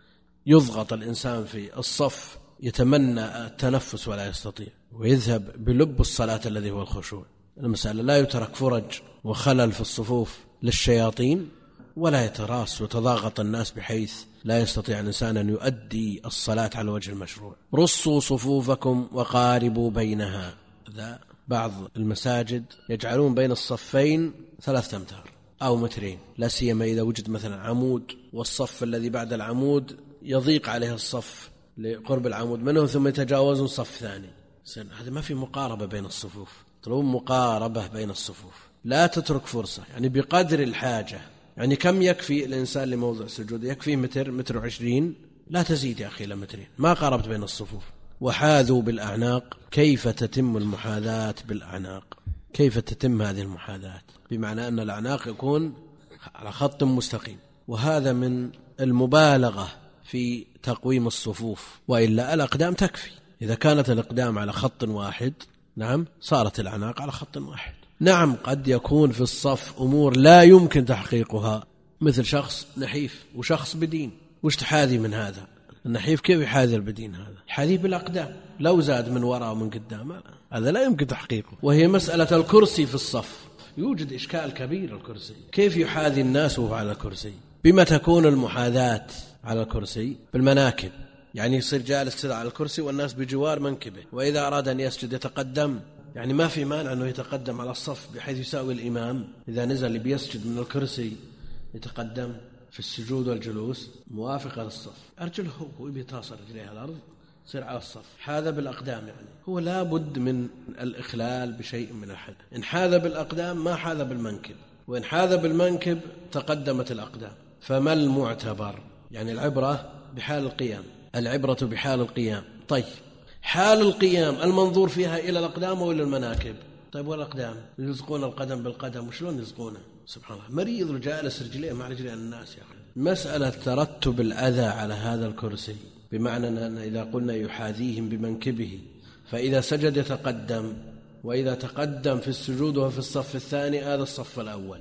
يضغط الإنسان في الصف يتمنى التنفس ولا يستطيع ويذهب بلب الصلاة الذي هو الخشوع. المسألة لا يترك فرج وخلل في الصفوف للشياطين، ولا يتراص وتضاغط الناس بحيث لا يستطيع الإنسان أن يؤدي الصلاة على وجه المشروع. رصوا صفوفكم وقاربوا بينها. ذا بعض المساجد يجعلون بين الصفين ثلاثة أمتار أو مترين، لا سيما إذا وجد مثلا عمود والصف الذي بعد العمود يضيق عليه الصف لقرب العمود منه ثم يتجاوزون صف ثاني. هذا ما في مقاربة بين الصفوف، طلب مقاربة بين الصفوف، لا تترك فرصة، يعني بقدر الحاجة. يعني كم يكفي الإنسان لموضع سجود؟ يكفي متر، متر وعشرين، لا تزيد يا أخي إلى مترين، ما قاربت بين الصفوف. وحاذوا بالأعناق. كيف تتم المحاذاة بالأعناق؟ كيف تتم هذه المحاذاة؟ بمعنى أن الأعناق يكون على خط مستقيم، وهذا من المبالغة في تقويم الصفوف، وإلا الأقدام تكفي. إذا كانت الأقدام على خط واحد، نعم، صارت الأعناق على خط واحد. نعم، قد يكون في الصف أمور لا يمكن تحقيقها، مثل شخص نحيف وشخص بدين، وش تحاذي من هذا؟ النحيف كيف يحاذي البدين؟ هذا حاذي بالأقدام، لو زاد من وراء ومن قدام هذا لا يمكن تحقيقه. وهي مسألة الكرسي في الصف، يوجد إشكال كبير. الكرسي كيف يحاذي الناس وهو على الكرسي؟ بما تكون المحاذاة على الكرسي؟ بالمناكب، يعني يصير جالس كذا على الكرسي والناس بجوار منكبه، وإذا أراد أن يسجد يتقدم، يعني ما في مانع أنه يتقدم على الصف بحيث يساوي الإمام. إذا نزل بيسجد من الكرسي يتقدم في السجود والجلوس موافقة للصف، أرجله هو بيتصل رجليه على الأرض يصير على الصف. هذا بالأقدام، يعني هو لا بد من الإخلال بشيء من الحد. إن حاذ بالأقدام ما حاذ بالمنكب، وإن حاذ بالمنكب تقدمت الأقدام. فما المعتبر؟ يعني العبرة بحال القيام، العبرة بحال القيام. طيب، حال القيام المنظور فيها إلى الأقدام وإلى المناكب. طيب، والأقدام يلزقون القدم بالقدم، وشلون يلزقونه؟ سبحان الله، مريض وجالس رجليه مع رجلي الناس يا أخي. مسألة ترتب الأذى على هذا الكرسي، بمعنى أن إذا قلنا يحاذيهم بمنكبه، فإذا سجد يتقدم، وإذا تقدم في السجود وفي الصف الثاني هذا الصف الأول،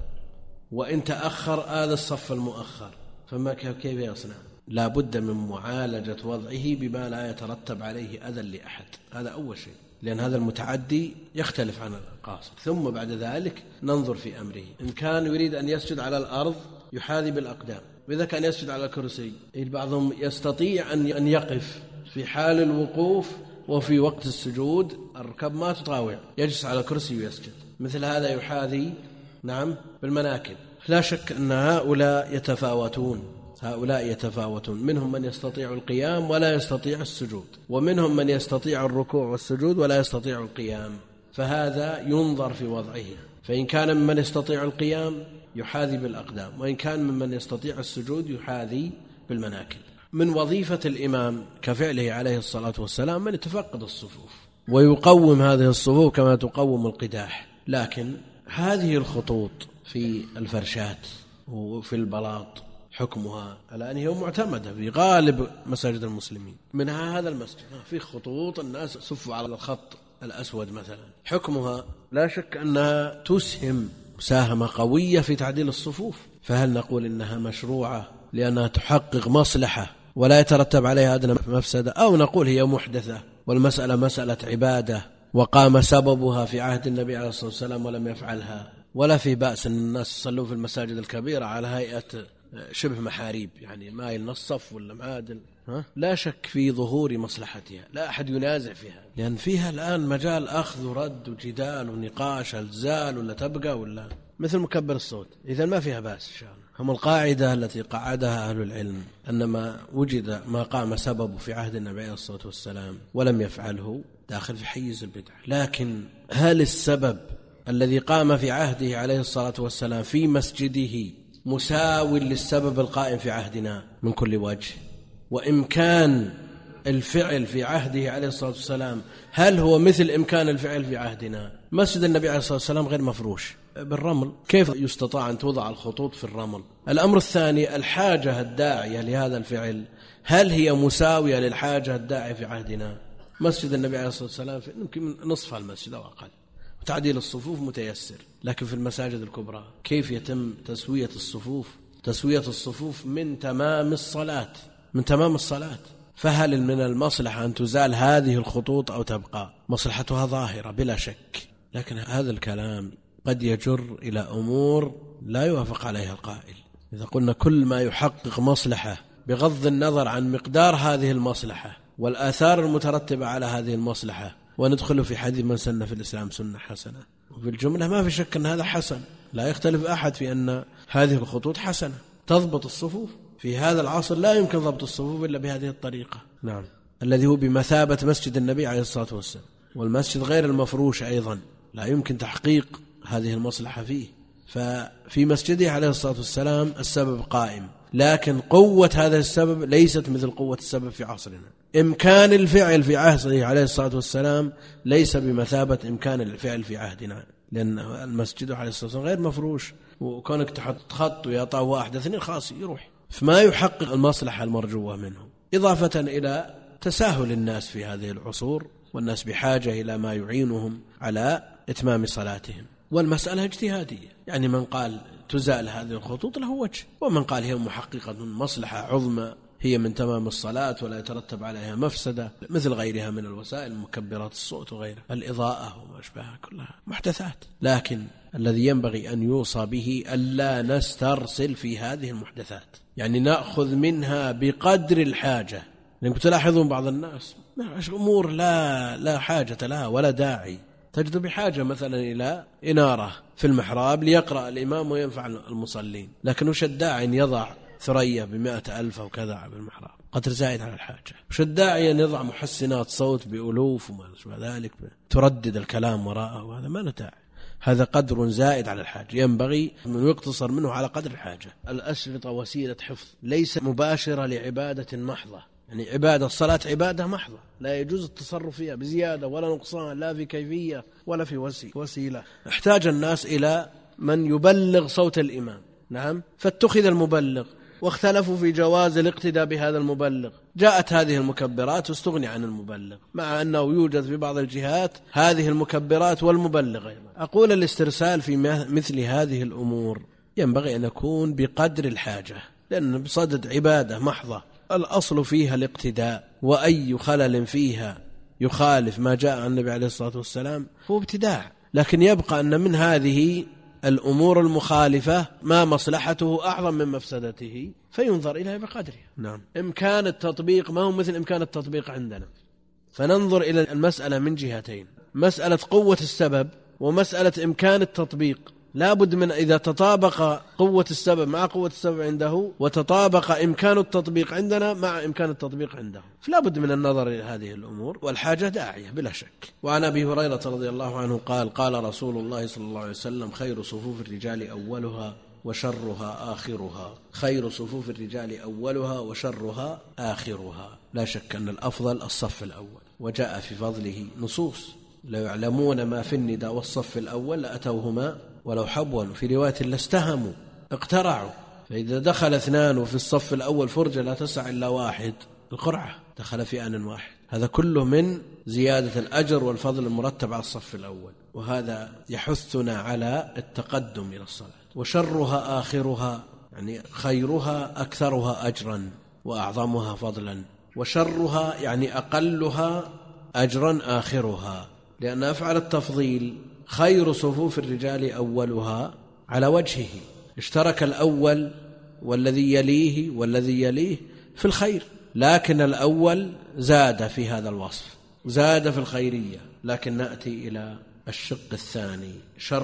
وإن تأخر هذا الصف المؤخر، فما كيف يصنع؟ لا بد من معالجة وضعه بما لا يترتب عليه أذى لأحد. هذا أول شيء، لأن هذا المتعدي يختلف عن القاصد. ثم بعد ذلك ننظر في أمره، إن كان يريد أن يسجد على الأرض يحاذي بالأقدام، وإذا كان يسجد على الكرسي، بعضهم يستطيع أن يقف في حال الوقوف وفي وقت السجود الركب ما تطاوع، يجلس على كرسي ويسجد. مثل هذا يحاذي نعم بالمناكب. لا شك أن هؤلاء يتفاوتون هؤلاء يتفاوتون منهم من يستطيع القيام ولا يستطيع السجود، ومنهم من يستطيع الركوع والسجود ولا يستطيع القيام، فهذا ينظر في وضعه، فإن كان ممن يستطيع القيام يحاذي بالأقدام، وإن كان ممن يستطيع السجود يحاذي بالمناكب. من وظيفة الإمام كفعله عليه الصلاة والسلام من يتفقد الصفوف ويقوم هذه الصفوف كما تقوم القداح، لكن هذه الخطوط في الفرشات وفي البلاط حكمها الآن هي معتمدة في غالب مساجد المسلمين، منها هذا المسجد في خطوط الناس صفوا على الخط الأسود مثلا، حكمها لا شك أنها تسهم مساهمة قوية في تعديل الصفوف، فهل نقول إنها مشروعة لأنها تحقق مصلحة ولا يترتب عليها أدنى مفسدة، أو نقول هي محدثة والمسألة مسألة عبادة وقام سببها في عهد النبي عليه الصلاة والسلام ولم يفعلها، ولا في بأس أن الناس يصلون في المساجد الكبيرة على هيئة شبه محاريب، يعني مايل نصف ولا معادل، ها؟ لا شك في ظهور مصلحتها، لا أحد ينازع فيها، لأن فيها الآن مجال أخذ ورد وجدال ونقاش، هل تزال ولا تبقى ولا مثل مكبر الصوت، إذا ما فيها بأس إن شاء الله. هم القاعدة التي قعدها أهل العلم أن ما وجد ما قام سببه في عهد النبي عليه الصلاة والسلام ولم يفعله داخل في حيز البدع، لكن هل السبب الذي قام في عهده عليه الصلاة والسلام في مسجده مساو للسبب القائم في عهدنا من كل وجه؟ وإمكان الفعل في عهده عليه الصلاة والسلام هل هو مثل إمكان الفعل في عهدنا؟ مسجد النبي عليه الصلاة والسلام غير مفروش بالرمل، كيف يستطاع أن توضع الخطوط في الرمل؟ الأمر الثاني الحاجة الداعية لهذا الفعل هل هي مساوية للحاجة الداعية في عهدنا؟ مسجد النبي عليه الصلاة والسلام يمكن نصف المسجد أو أقل، وتعديل الصفوف متيسر، لكن في المساجد الكبرى كيف يتم تسوية الصفوف؟ تسوية الصفوف من تمام الصلاة، من تمام الصلاة، فهل من المصلحة أن تزال هذه الخطوط أو تبقى؟ مصلحتها ظاهرة بلا شك، لكن هذا الكلام قد يجر إلى أمور لا يوافق عليها القائل. إذا قلنا كل ما يحقق مصلحة بغض النظر عن مقدار هذه المصلحة والآثار المترتبة على هذه المصلحة، وندخل في حديث من سن في الإسلام سنة حسنة، وفي الجملة ما في شك أن هذا حسن، لا يختلف أحد في أن هذه الخطوط حسنة تضبط الصفوف. في هذا العصر لا يمكن ضبط الصفوف إلا بهذه الطريقة، نعم، الذي هو بمثابة مسجد النبي عليه الصلاة والسلام، والمسجد غير المفروش أيضا لا يمكن تحقيق هذه المصلحة فيه، ففي مسجده عليه الصلاة والسلام السبب قائم، لكن قوة هذا السبب ليست مثل قوة السبب في عصرنا. إمكان الفعل في عهده عليه الصلاة والسلام ليس بمثابة إمكان الفعل في عهدنا، لأن المسجد عليه الصلاة والسلام غير مفروش، وكونك تحط خط ويطع واحد اثنين خاص يروح، فما يحقق المصلحة المرجوة منه، إضافة إلى تساهل الناس في هذه العصور، والناس بحاجة إلى ما يعينهم على إتمام صلاتهم، والمسألة اجتهادية، يعني من قال تزال هذه الخطوط له وجه، ومن قال هي محققة مصلحة عظمى هي من تمام الصلاة ولا يترتب عليها مفسدة مثل غيرها من الوسائل مكبرات الصوت وغيرها، الإضاءة وما أشبهها كلها محدثات، لكن الذي ينبغي أن يوصى به ألا نسترسل في هذه المحدثات، يعني نأخذ منها بقدر الحاجة، لأنكم تلاحظون بعض الناس أمور لا لا حاجة لها ولا داعي، تجد بحاجة مثلا إلى إنارة في المحراب ليقرأ الإمام وينفع المصلين، لكن وش الداعي أن يضع ثريا بمائة ألف أو كذا بالمحراب؟ قدر زائد على الحاجة. وش الداعي أن يضع محسنات صوت بألوف وما شابه ذلك تردد الكلام وراءه؟ وهذا ما له داعي، هذا قدر زائد على الحاجة، ينبغي أن يقتصر منه على قدر الحاجة. الأشرطة وسيلة حفظ ليس مباشرة لعبادة محضة، يعني عبادة الصلاة عبادة محضة لا يجوز التصرف فيها بزيادة ولا نقصان، لا في كيفية ولا في وسيلة. احتاج الناس إلى من يبلغ صوت الإمام، نعم، فاتخذ المبلغ، واختلفوا في جواز الاقتداء بهذا المبلغ، جاءت هذه المكبرات واستغني عن المبلغ، مع أنه يوجد في بعض الجهات هذه المكبرات والمبلغ أيضا. أقول الاسترسال في مثل هذه الأمور ينبغي أن يكون بقدر الحاجة، لأن بصدد عبادة محضة الأصل فيها الاقتداء، وأي خلل فيها يخالف ما جاء عن النبي عليه الصلاة والسلام هو ابتداع، لكن يبقى أن من هذه الأمور المخالفة ما مصلحته أعظم من مفسدته فينظر إليها بقدرها. نعم. إمكان التطبيق ما هو مثل إمكان التطبيق عندنا، فننظر إلى المسألة من جهتين، مسألة قوة السبب ومسألة إمكان التطبيق. لا بد من إذا تطابق قوة السبب مع قوة السبب عنده وتطابق إمكان التطبيق عندنا مع إمكان التطبيق عنده، فلا بد من النظر إلى هذه الأمور، والحاجة داعية بلا شك. وعن أبي هريرة رضي الله عنه قال قال رسول الله صلى الله عليه وسلم خير صفوف الرجال أولها وشرها آخرها. خير صفوف الرجال أولها وشرها آخرها. لا شك أن الأفضل الصف الأول، وجاء في فضله نصوص: لو يعلمون ما في النداء والصف الأول لأتوهما ولو حبوا، في رواية لاستهموا اقترعوا. فإذا دخل اثنان في الصف الأول فرجة لا تسع إلا واحد، القرعة دخل في آن واحد. هذا كله من زيادة الأجر والفضل المرتب على الصف الأول، وهذا يحثنا على التقدم إلى الصلاة. وشرها آخرها، يعني خيرها أكثرها أجرا وأعظمها فضلا، وشرها يعني أقلها أجرا آخرها، لأن أفعل التفضيل خير صفوف الرجال أولها على وجهه، اشترك الأول والذي يليه والذي يليه في الخير، لكن الأول زاد في هذا الوصف، زاد في الخيرية. لكن نأتي إلى الشق الثاني: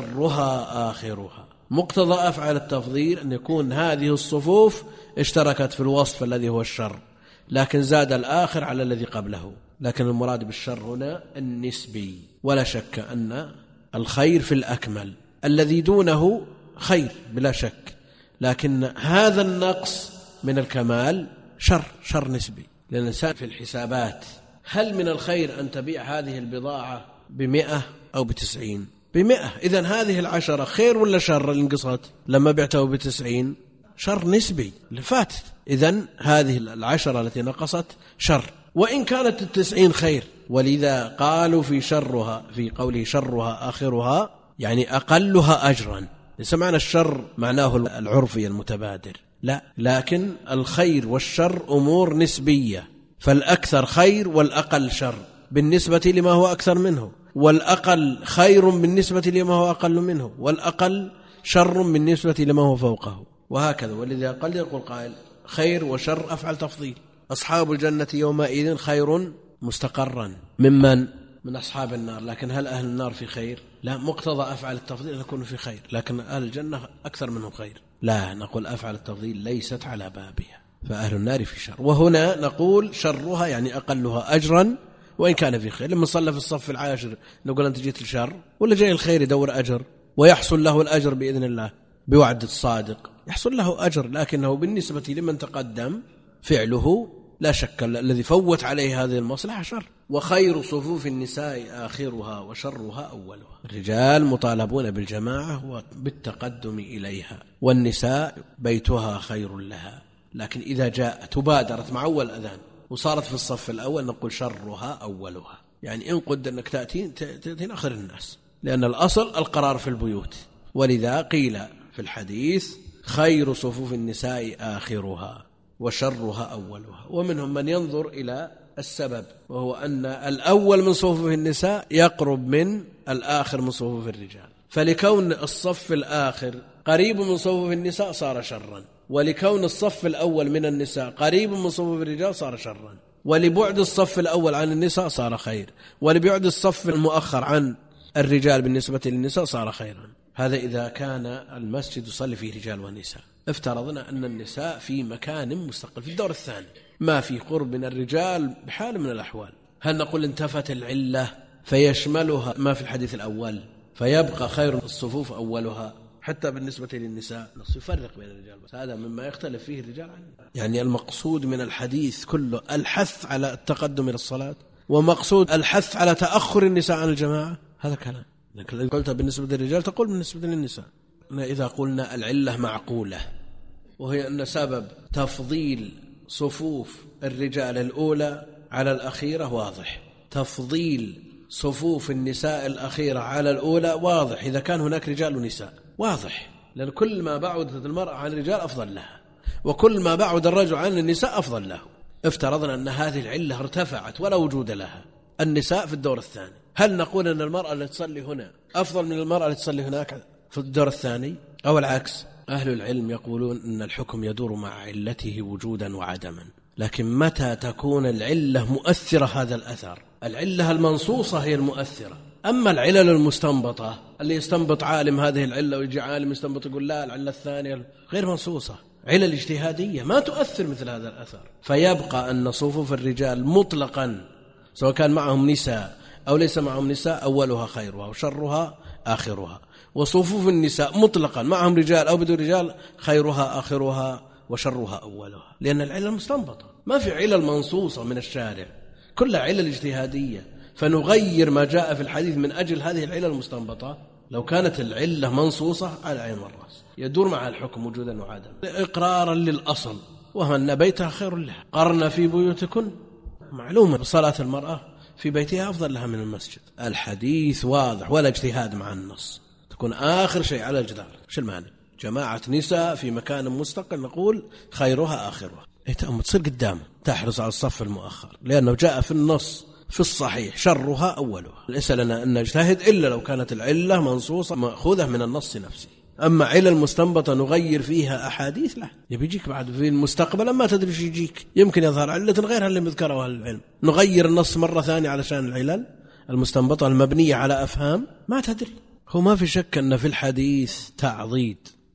شرها آخرها. مقتضى أفعل التفضيل أن يكون هذه الصفوف اشتركت في الوصف الذي هو الشر، لكن زاد الآخر على الذي قبله. لكن المراد بالشر هنا النسبي، ولا شك أن الخير في الأكمل، الذي دونه خير بلا شك، لكن هذا النقص من الكمال شر، شر نسبي. لأن الإنسان في الحسابات هل من الخير أن تبيع هذه البضاعة بمئة أو بتسعين؟ بمئة، إذن هذه العشرة خير ولا شر؟ انقصت لما بعته بتسعين، شر نسبي لفات. إذن هذه العشرة التي نقصت شر، وإن كانت التسعين خير. ولذا قالوا في شرها، في قوله شرها آخرها، يعني أقلها أجرا. ليس معنى الشر معناه العرفي المتبادر، لا، لكن الخير والشر أمور نسبية، فالأكثر خير والأقل شر بالنسبة لما هو أكثر منه، والأقل خير بالنسبة لما هو أقل منه، والأقل شر بالنسبة لما هو فوقه، وهكذا. ولذا قد يقول قائل خير وشر أفعل تفضيل. أصحاب الجنة يومئذ خير مستقرا ممن من أصحاب النار. لكن هل أهل النار في خير؟ لا، مقتضى أفعل التفضيل أن يكونوا في خير، لكن أهل الجنة أكثر منهم خير. لا، نقول أفعل التفضيل ليست على بابها، فأهل النار في شر. وهنا نقول شرها يعني أقلها أجرا وإن كان في خير. لما صلى في الصف العاشر نقول أنت جيت الشر ولا جاي الخير يدور أجر، ويحصل له الأجر بإذن الله بوعد الصادق، يحصل له أجر، لكنه بالنسبة لمن تقدم فعله لا شك الذي فوت عليه هذه المصلحة شر. وخير صفوف النساء آخرها وشرها أولها. الرجال مطالبون بالجماعة وبالتقدم إليها، والنساء بيتها خير لها، لكن إذا جاءت وبادرت مع أول أذان وصارت في الصف الأول نقول شرها أولها، يعني إن قد أنك تأتين تأتين آخر الناس، لأن الأصل القرار في البيوت. ولذا قيل في الحديث خير صفوف النساء آخرها وشرها أولها. ومنهم من ينظر إلى السبب، وهو أن الأول من صفوف النساء يقرب من الآخر من صفوف الرجال، فلكون الصف الآخر قريب من صفوف النساء صار شرا، ولكون الصف الأول من النساء قريب من صفوف الرجال صار شرا، ولبعد الصف الأول عن النساء صار خير، ولبعد الصف المؤخر عن الرجال بالنسبة للنساء صار خيرا. هذا إذا كان المسجد يصلي فيه رجال ونساء. افترضنا أن النساء في مكان مستقل في الدور الثاني، ما في قرب من الرجال بحال من الأحوال، هل نقول انتفت العلة فيشملها ما في الحديث الأول فيبقى خير الصفوف أولها؟ حتى بالنسبة للنساء نص يفرق بين الرجال، بس هذا مما يختلف فيه الرجال عنه. يعني المقصود من الحديث كله الحث على التقدم إلى الصلاة، ومقصود الحث على تأخر النساء عن الجماعة، هذا كلام. لكن إذا قلت بالنسبة للرجال تقول بالنسبة للنساء. إذا قلنا العلة معقولة، وهي أن سبب تفضيل صفوف الرجال الأولى على الأخيرة واضح، تفضيل صفوف النساء الأخيرة على الأولى واضح، إذا كان هناك رجال ونساء واضح، لأن كل ما بعدت المرأة عن الرجال أفضل لها، وكل ما بعد الرجل عن النساء أفضل له. افترضنا أن هذه العلة ارتفعت ولا وجود لها، النساء في الدور الثاني، هل نقول أن المرأة التي تصلي هنا أفضل من المرأة التي تصلي هناك في الدور الثاني أو العكس؟ أهل العلم يقولون أن الحكم يدور مع علته وجودا وعدما، لكن متى تكون العلة مؤثرة هذا الأثر؟ العلة المنصوصة هي المؤثرة، أما العلل المستنبطة اللي يستنبط عالم هذه العلة ويجي عالم يستنبط يقول لا العلة الثانية غير منصوصة، علل اجتهادية ما تؤثر مثل هذا الأثر. فيبقى أن صفوف الرجال مطلقا سواء كان معهم نساء أو ليس معهم نساء أولها خيرها وشرها آخرها، وصفوف النساء مطلقا معهم رجال أو بدون رجال خيرها آخرها وشرها أولها، لأن العلل مستنبطة ما في علل منصوصة من الشارع، كلها علل اجتهادية. فنغير ما جاء في الحديث من أجل هذه العلل المستنبطة. لو كانت العلة منصوصة على العين والرأس يدور معها الحكم وجودا وعدما إقرارا للأصل، وهو أن بيتها خير لها. قرن في بيوتكن، معلومة صلاة المرأة في بيتها أفضل لها من المسجد. الحديث واضح ولا اجتهاد مع النص، تكون آخر شيء على الجدار. شو المعنى؟ جماعة نساء في مكان مستقل نقول خيرها آخرها، تأم تصير قدامه تحرص على الصف المؤخر، لأنه جاء في النص في الصحيح شرها أولها. ليس لنا أن نجتهد إلا لو كانت العلة منصوصة مأخوذة من النص نفسه. أما علل مستنبطة نغير فيها أحاديث لا، يبي يجيك بعد في المستقبل ما تدري ايش يجيك، يمكن يظهر علة غيرها اللي مذكرها العلم، نغير النص مرة ثانية علشان العلل المستنبطة المبنية على أفهام ما تدري. هو ما في شك أن في الحديث تعضيد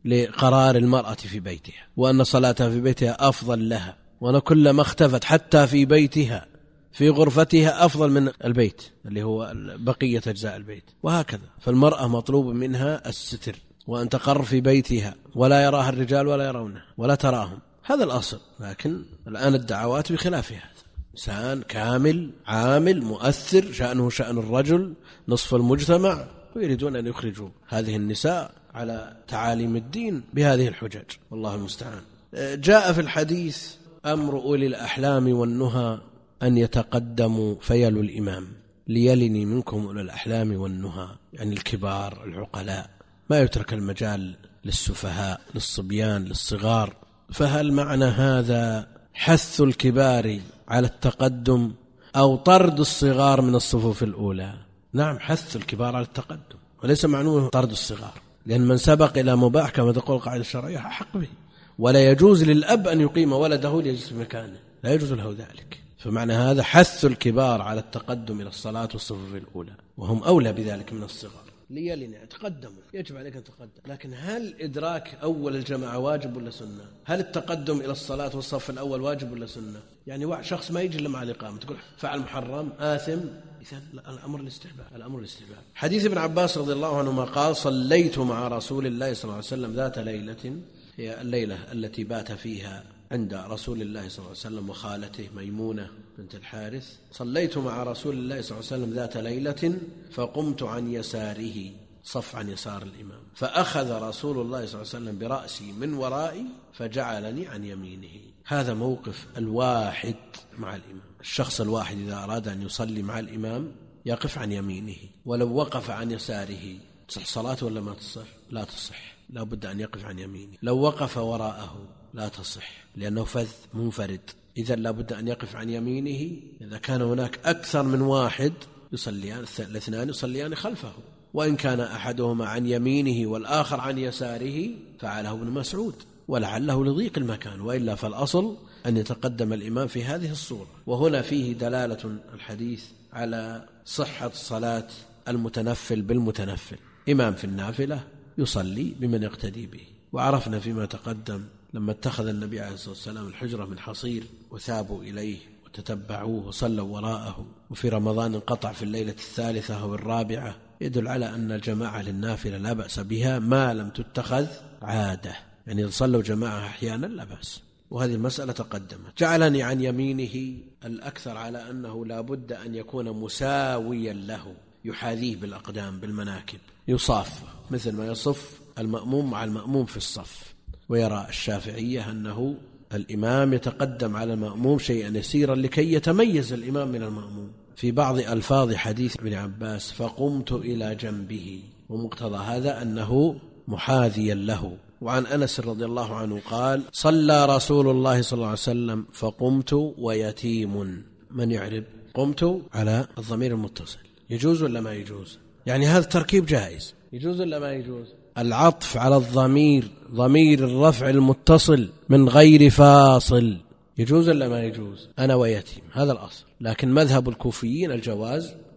لقرار المرأة في بيتها، وأن صلاتها في بيتها أفضل لها، وأن كلما اختفت حتى في بيتها في غرفتها أفضل من البيت اللي هو بقية أجزاء البيت، وهكذا. فالمرأة مطلوب منها الستر، وأن تقر في بيتها ولا يراها الرجال ولا يرونها ولا تراهم، هذا الأصل. لكن الآن الدعوات بخلاف هذا، إنسان كامل عامل مؤثر شأنه شأن الرجل نصف المجتمع، ويريدون أن يخرجوا هذه النساء على تعاليم الدين بهذه الحجج، والله المستعان. جاء في الحديث أمر أولي الأحلام والنهى أن يتقدموا فيلوا الإمام ليلني منكم أولي الأحلام والنهى، يعني الكبار العقلاء، ما يترك المجال للسفهاء للصبيان للصغار. فهل معنى هذا حث الكبار على التقدم أو طرد الصغار من الصفوف الأولى؟ نعم، حث الكبار على التقدم، وليس معنوه طرد الصغار، لأن من سبق إلى مباح كما تقول القاعدة الشرعية حق به، ولا يجوز للأب أن يقيم ولده ليجلس في مكانه، لا يجوز له ذلك. فمعنى هذا حث الكبار على التقدم إلى الصلاة والصفوف الأولى، وهم أولى بذلك من الصغار. ليلنا تقدموا، يجب عليك أن تقدم. لكن هل إدراك أول الجماعة واجب ولا سنة؟ هل التقدم إلى الصلاة والصف الأول واجب ولا سنة؟ يعني واحد شخص ما يجي إلا مع الإقامة تقول فعل محرم آثم، إذن الأمر الاستحباب. الأمر الاستحباب. حديث ابن عباس رضي الله عنهما قال صليت مع رسول الله صلى الله عليه وسلم ذات ليلة، هي الليلة التي بات فيها عند رسول الله صلى الله عليه وسلم وخالته ميمونة بنت الحارث. صليت مع رسول الله صلى الله عليه وسلم ذات ليلة فقمت عن يساره، صف عن يسار الإمام، فأخذ رسول الله صلى الله عليه وسلم برأسي من ورائي فجعلني عن يمينه. هذا موقف الواحد مع الإمام. الشخص الواحد إذا أراد أن يصلي مع الإمام يقف عن يمينه، ولو وقف عن يساره تصح صلاته ولا ما تصح؟ لا تصح، لا بد أن يقف عن يمينه. لو وقف وراءه لا تصح لأنه فذ منفرد، إذن لا بد أن يقف عن يمينه. إذا كان هناك أكثر من واحد يصليان، الاثنان يصليان خلفه، وإن كان أحدهما عن يمينه والآخر عن يساره فعله ابن مسعود، ولعله لضيق المكان، وإلا فالأصل أن يتقدم الإمام في هذه الصورة. وهنا فيه دلالة الحديث على صحة صلاة المتنفل بالمتنفل. إمام في النافلة يصلي بمن يقتدي به. وعرفنا فيما تقدم لما اتخذ النبي عليه الصلاة والسلام الحجرة من حصير وثابوا إليه وتتبعوه وصلوا وراءه، وفي رمضان انقطع في الليلة الثالثة أو الرابعة، يدل على أن الجماعة للنافلة لا بأس بها ما لم تتخذ عادة، يعني إذا صلوا جماعة أحيانا لا بأس. وهذه المسألة تقدمت. جعلني عن يمينه الأكثر على أنه لا بد أن يكون مساويا له، يحاذيه بالأقدام بالمناكب، يصاف مثل ما يصف المأموم مع المأموم في الصف. ويرى الشافعية أنه الإمام يتقدم على المأموم شيئا يسيرا لكي يتميز الإمام من المأموم. في بعض ألفاظ حديث ابن عباس فقمت إلى جنبه، ومقتضى هذا أنه محاذيا له. وعن أنس رضي الله عنه قال صلى رسول الله صلى الله عليه وسلم فقمت ويتيم. من يعرب قمت على الضمير المتصل يجوز ولا ما يجوز؟ يعني هذا التركيب جائز، يجوز ولا ما يجوز؟ العطف على الضمير ضمير الرفع المتصل من غير فاصل يجوز ولا ما يجوز؟ أنا ويتيم، هذا الأصل. لكن مذهب الكوفيين الجواز،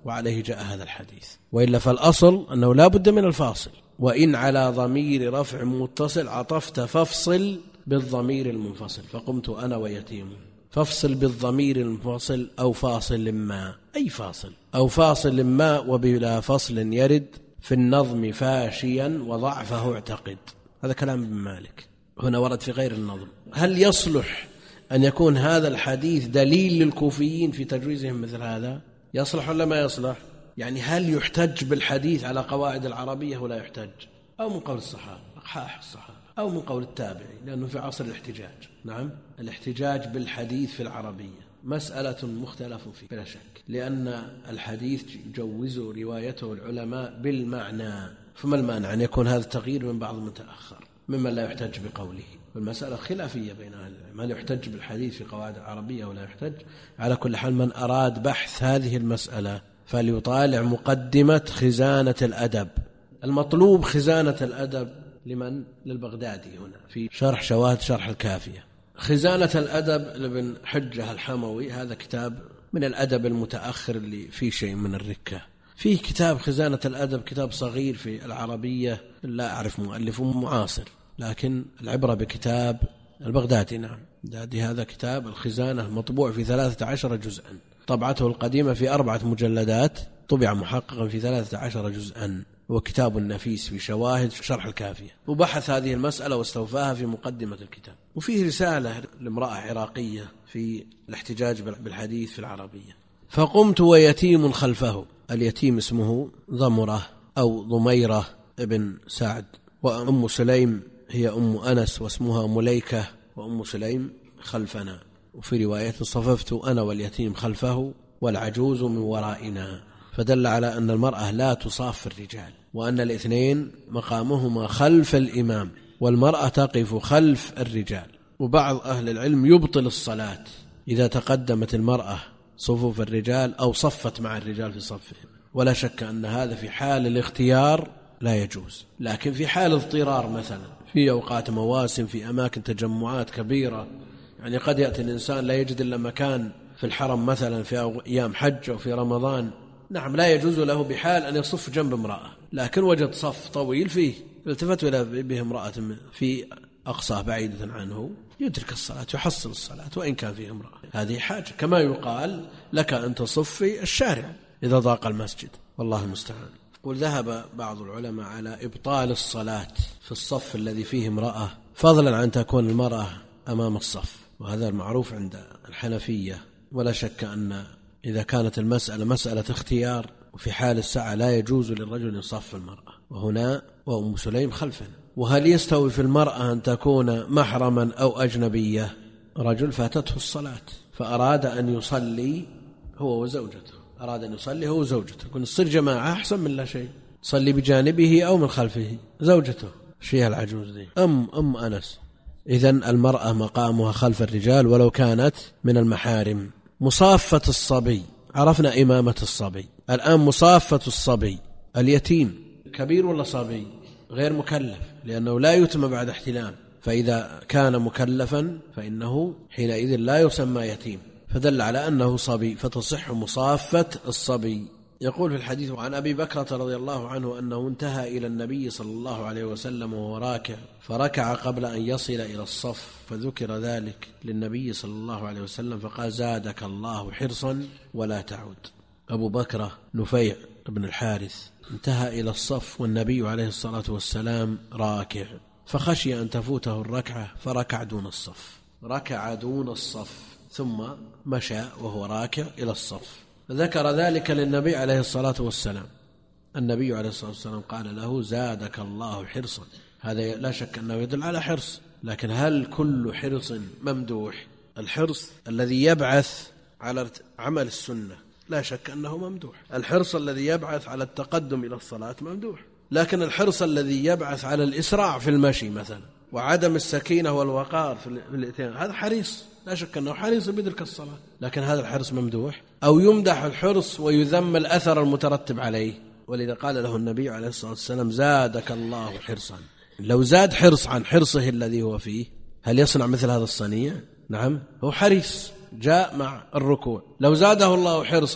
وعليه جاء هذا الحديث، وإلا فالأصل أنه لا بد من الفاصل. وإن على ضمير رفع متصل عطفت فافصل بالضمير المنفصل، فقمت أنا ويتيم. فافصل بالضمير المنفصل أو فاصل ما، أي فاصل أو فاصل ما، وبلا فصل يرد في النظم فاشيا وضعفه اعتقد. هذا كلام ابن مالك، هنا ورد في غير النظم. هل يصلح أن يكون هذا الحديث دليل للكوفيين في تجويزهم مثل هذا؟ يصلح ولا ما يصلح؟ يعني هل يحتج بالحديث على قواعد العربية ولا يحتج؟ أو من قول الصحابة أقحاح الصحابة، أو من قول التابعي، لأنه في عصر الاحتجاج. نعم، الاحتجاج بالحديث في العربية مسألة مختلف فيه بلا شك، لأن الحديث جوز روايته العلماء بالمعنى، فما المانع أن يكون هذا التغيير من بعض متأخر ممن لا يحتج بقوله؟ المسألة خلافية بين أهل العلم، هل يحتج بالحديث في قواعد العربية ولا يحتج؟ على كل حال، من أراد بحث هذه المسألة فليطالع مقدمة خزانة الأدب. المطلوب خزانة الأدب لمن؟ للبغدادي هنا في شرح شواهد شرح الكافية. خزانة الأدب لابن حجة الحموي، هذا كتاب من الأدب المتأخر اللي فيه شيء من الركة. فيه كتاب خزانة الأدب، كتاب صغير في العربية، لا أعرف مؤلفه معاصر، لكن العبرة بكتاب البغدادي. نعم، دادي هذا كتاب الخزانة مطبوع في ثلاثة عشر جزءا، طبعته القديمة في أربعة مجلدات، طبع محققا في ثلاثة عشر جزءا، وكتاب النفيس في شواهد شرح الكافية، وبحث هذه المسألة واستوفاها في مقدمة الكتاب. وفيه رسالة لامرأة عراقية في الاحتجاج بالحديث في العربية. فقمت ويتيم خلفه، اليتيم اسمه ضمرة أو ضميرة ابن سعد، وأم سليم هي أم أنس واسمها مليكة، وأم سليم خلفنا. وفي رواية صففت أنا واليتيم خلفه والعجوز من ورائنا، فدل على أن المرأة لا تصاف الرجال، وأن الاثنين مقامهما خلف الإمام، والمرأة تقف خلف الرجال. وبعض أهل العلم يبطل الصلاة إذا تقدمت المرأة صفوف الرجال أو صفت مع الرجال في صفهم، ولا شك أن هذا في حال الاختيار لا يجوز. لكن في حال اضطرار، مثلا في أوقات مواسم، في أماكن تجمعات كبيرة، يعني قد يأتي الإنسان لا يجد إلا مكان في الحرم مثلا في أيام حج أو في رمضان، نعم لا يجوز له بحال أن يصف جنب امرأة، لكن وجد صف طويل فيه، التفت إلى به امرأة في أقصاه بعيدة عنه، يدرك الصلاة، يحصل الصلاة وإن كان فيه امرأة. هذه حاجة، كما يقال لك أن تصفي الشارع إذا ضاق المسجد، والله المستعان. قل ذهب بعض العلماء على إبطال الصلاة في الصف الذي فيه امرأة، فضلا عن تكون المرأة أمام الصف، وهذا المعروف عند الحنفية. ولا شك أن إذا كانت المسألة مسألة اختيار وفي حال الساعة لا يجوز للرجل يصف المرأة، وهنا وأم سليم خلفنا. وهل يستوي في المرأة أن تكون محرما أو أجنبية؟ رجل فاتته الصلاة فأراد أن يصلي هو وزوجته، أراد أن يصلي هو وزوجته، يكون الصير جماعة أحسن من لا شيء، صلي بجانبه أو من خلفه زوجته، شيها العجوز دي أم أم أنس. إذن المرأة مقامها خلف الرجال ولو كانت من المحارم. مصافة الصبي، عرفنا إمامة الصبي، الآن مصافة الصبي، اليتيم كبير ولا صبي؟ غير مكلف، لأنه لا يتم بعد احتلام، فإذا كان مكلفا فإنه حينئذ لا يسمى يتيم، فدل على أنه صبي، فتصح مصافة الصبي. يقول في الحديث عن أبي بكرة رضي الله عنه أنه انتهى إلى النبي صلى الله عليه وسلم وهو راكع، فركع قبل أن يصل إلى الصف، فذكر ذلك للنبي صلى الله عليه وسلم فقال زادك الله حرصا ولا تعود. أبو بكرة نفيع بن الحارث انتهى إلى الصف والنبي عليه الصلاة والسلام راكع، فخشي أن تفوته الركعة فركع دون الصف، ركع دون الصف ثم مشى وهو راكع إلى الصف، ذكر ذلك للنبي عليه الصلاة والسلام. النبي عليه الصلاة والسلام قال له زادك الله حرصا، هذا لا شك أنه يدل على حرص، لكن هل كل حرص ممدوح؟ الحرص الذي يبعث على عمل السنة لا شك أنه ممدوح، الحرص الذي يبعث على التقدم إلى الصلاة ممدوح، لكن الحرص الذي يبعث على الإسراع في المشي مثلا وعدم السكينة والوقار في الاتيان هذا حريص، لا شك أنه حريص بيدرك الصلاة، لكن هذا الحرص ممدوح؟ أو يمدح الحرص ويذم الأثر المترتب عليه؟ ولذا قال له النبي عليه الصلاة والسلام زادك الله حرصا. لو زاد حرص عن حرصه الذي هو فيه هل يصنع مثل هذا الصنيع؟ نعم، هو حريص جاء مع الركوع، لو زاده الله حرصا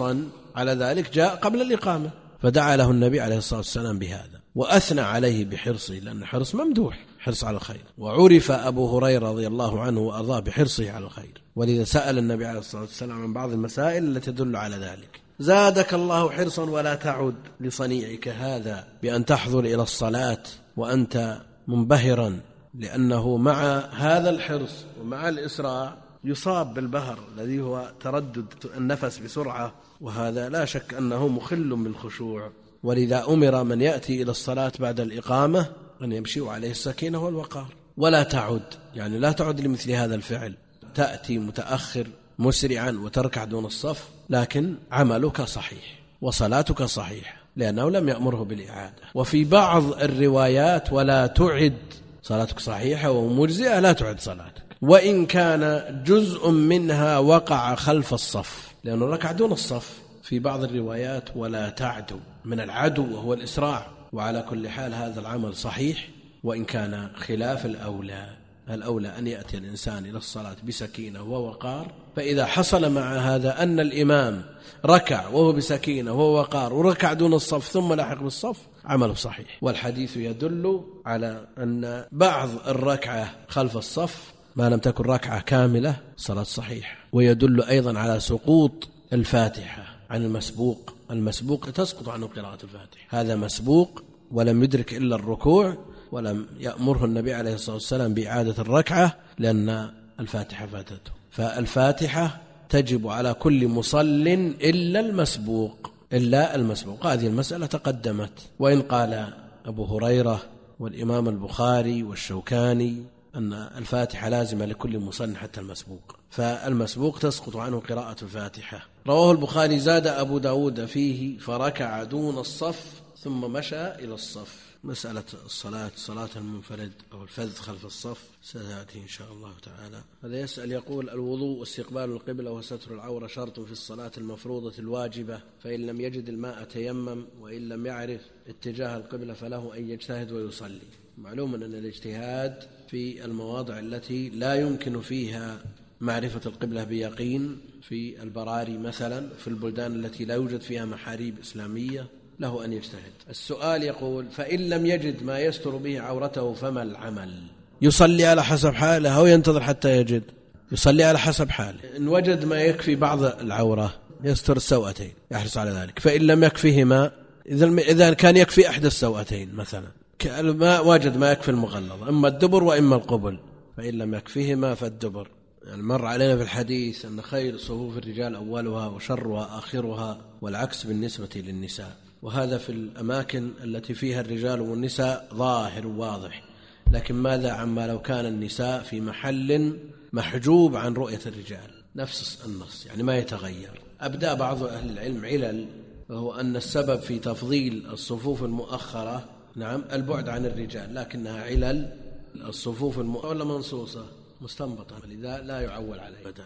على ذلك جاء قبل الإقامة، فدعا له النبي عليه الصلاة والسلام بهذا وأثنى عليه بحرصه، لأن حرص ممدوح، حرص على الخير. وعرف أبو هريرة رضي الله عنه وأرضاه بحرصه على الخير، ولذا سأل النبي عليه الصلاة والسلام عن بعض المسائل التي تدل على ذلك. زادك الله حرصا ولا تعد لصنيعك هذا بأن تحضر إلى الصلاة وأنت منبهرا، لأنه مع هذا الحرص ومع الإسراع يصاب بالبهر الذي هو تردد النفس بسرعة، وهذا لا شك أنه مخل بالخشوع. ولذا أمر من يأتي إلى الصلاة بعد الإقامة أن يمشي عليه السكينة والوقار، ولا تعد، يعني لا تعد لمثل هذا الفعل، تأتي متأخر مسرعا وتركع دون الصف، لكن عملك صحيح وصلاتك صحيحة لأنه لم يأمره بالإعادة. وفي بعض الروايات ولا تعد، صلاتك صحيحة ومجزئة، لا تعد صلاتك وإن كان جزء منها وقع خلف الصف، لأنه ركع دون الصف. في بعض الروايات ولا تعدو من العدو وهو الإسراع. وعلى كل حال هذا العمل صحيح وإن كان خلاف الأولى. الأولى أن يأتي الإنسان إلى الصلاة بسكينة ووقار، فإذا حصل مع هذا أن الإمام ركع وهو بسكينة وهو وقار وركع دون الصف ثم لاحق بالصف، عمله صحيح. والحديث يدل على أن بعض الركعة خلف الصف ما لم تكن ركعة كاملة صلاة صحيح. ويدل أيضا على سقوط الفاتحة عن المسبوق، المسبوق تسقط عنه قراءة الفاتحة، هذا مسبوق ولم يدرك إلا الركوع، ولم يأمره النبي عليه الصلاة والسلام بإعادة الركعة لأن الفاتحة فاتته. فالفاتحة تجب على كل مصل إلا المسبوق، إلا المسبوق. هذه المسألة تقدمت. وإن قال أبو هريرة والإمام البخاري والشوكاني أن الفاتحة لازمة لكل مصل حتى المسبوق، فالمسبوق تسقط عنه قراءة الفاتحة. رواه البخاري زاد أبو داود فيه فركع دون الصف ثم مشى إلى الصف. مسألة الصلاة، صلاة المنفرد أو الفذ خلف الصف ستأتي إن شاء الله تعالى. هذا يسأل يقول: الوضوء واستقبال القبلة وستر العورة شرط في الصلاة المفروضة الواجبة، فإن لم يجد الماء تيمم، وإن لم يعرف اتجاه القبلة فله أن يجتهد ويصلي. معلوم أن الاجتهاد في المواضع التي لا يمكن فيها معرفة القبلة بيقين، في البراري مثلا، في البلدان التي لا يوجد فيها محاريب إسلامية، له أن يجتهد. السؤال يقول: فإن لم يجد ما يستر به عورته فما العمل؟ يصلي على حسب حاله أو ينتظر حتى يجد؟ يصلي على حسب حاله. إن وجد ما يكفي بعض العورة يستر السوأتين، يحرص على ذلك. فإن لم يكفيهما، إذا كان يكفي إحدى السوأتين مثلا، ما وجد ما يكفي المغلظ، إما الدبر وإما القبل، فإن لم يكفيهما فالدبر. يعني مر علينا في الحديث أن خير صفوف الرجال أولها وشرها آخرها، والعكس بالنسبة للنساء. وهذا في الأماكن التي فيها الرجال والنساء ظاهر واضح، لكن ماذا عما لو كان النساء في محل محجوب عن رؤية الرجال؟ نفس النص، يعني ما يتغير. أبدأ بعض أهل العلم علل، وهو أن السبب في تفضيل الصفوف المؤخرة نعم البعد عن الرجال، لكنها علل الصفوف المؤخرة ولا منصوصة مستنبطة، لذا لا يعول عليه بدال.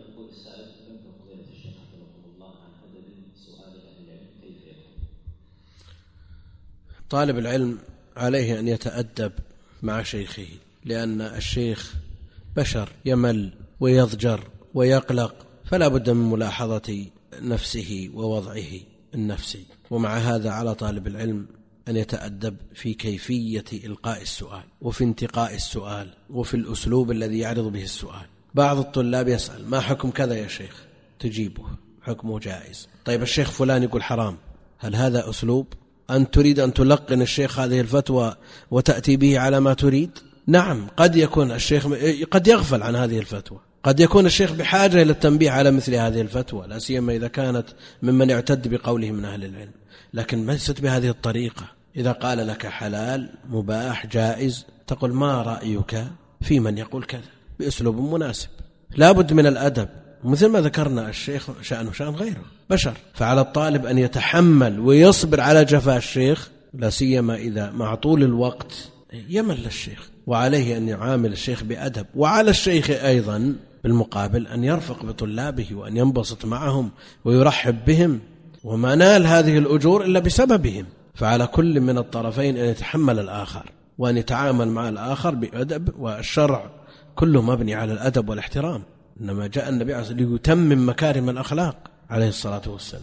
طالب العلم عليه أن يتأدب مع شيخه، لأن الشيخ بشر يمل ويضجر ويقلق، فلا بد من ملاحظة نفسه ووضعه النفسي. ومع هذا على طالب العلم أن يتأدب في كيفية إلقاء السؤال، وفي انتقاء السؤال، وفي الأسلوب الذي يعرض به السؤال. بعض الطلاب يسأل: ما حكم كذا يا شيخ؟ تجيبه حكمه جائز. طيب الشيخ فلان يقول حرام، هل هذا أسلوب؟ أن تريد أن تلقن الشيخ هذه الفتوى وتأتي به على ما تريد؟ نعم، قد يكون الشيخ قد يغفل عن هذه الفتوى، قد يكون الشيخ بحاجة إلى التنبيه على مثل هذه الفتوى، لا سيما إذا كانت ممن يعتد بقوله من أهل العلم، لكن ليست بهذه الطريقة. إذا قال لك حلال مباح جائز، تقول: ما رأيك في من يقول كذا؟ بأسلوب مناسب. لا بد من الأدب، مثل ما ذكرنا الشيخ شأنه شأن غيره، بشر. فعلى الطالب أن يتحمل ويصبر على جفاء الشيخ، لا سيما إذا مع طول الوقت يمل الشيخ، وعليه أن يعامل الشيخ بأدب. وعلى الشيخ أيضا بالمقابل أن يرفق بطلابه وأن ينبسط معهم ويرحب بهم، وما نال هذه الأجور إلا بسببهم. فعلى كل من الطرفين أن يتحمل الآخر وأن يتعامل مع الآخر بأدب، والشرع كله مبني على الأدب والاحترام. إنما جاء النبي عليه الصلاة والسلام ليتمم مكارم الأخلاق عليه الصلاة والسلام.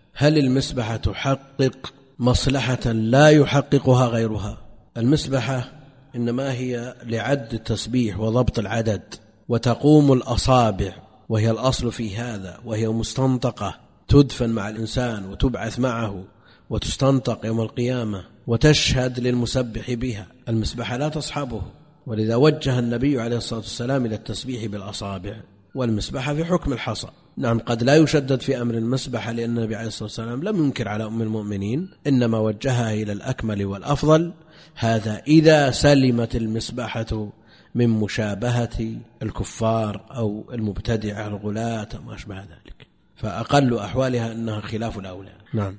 هل المسبحة تحقق مصلحة لا يحققها غيرها؟ المسبحة إنما هي لعد التسبيح وضبط العدد، وتقوم الأصابع وهي الأصل في هذا، وهي مستنطقة تدفن مع الإنسان وتبعث معه وتستنطق يوم القيامة وتشهد للمسبح بها. المسبحة لا تصحبه، ولذا وجه النبي عليه الصلاة والسلام إلى التسبيح بالأصابع، والمسبحة في حكم الحصى. نعم قد لا يشدد في أمر المسبحة، لأن النبي عليه الصلاة والسلام لم ينكر على أم المؤمنين، إنما وجهها إلى الأكمل والأفضل. هذا إذا سلمت المسبحة من مشابهة الكفار أو المبتدعة الغلاة وما أشبه ذلك، فأقل أحوالها أنها خلاف الأولى. نعم.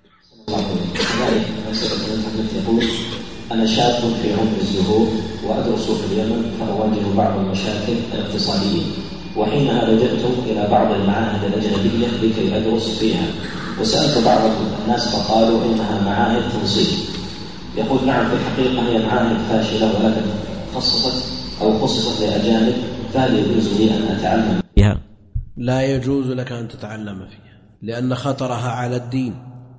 يقول أنا شاب في عمر الزهور وأدرس في اليمن، فأواجه بعض المشاكل الاقتصادية، وحينها لجأت إلى بعض المعاهد الأجنبية لكي أدرس فيها، وسألت بعض الناس فقالوا إنها معاهد تنصيب. يقول نعم في الحقيقة هي معاهد فاشلة ولكن خصصت أو خصصت لأجانب، فهل يجوز لي أن أتعلم فيها؟ لا يجوز لك أن تتعلم فيها، لأن خطرها على الدين،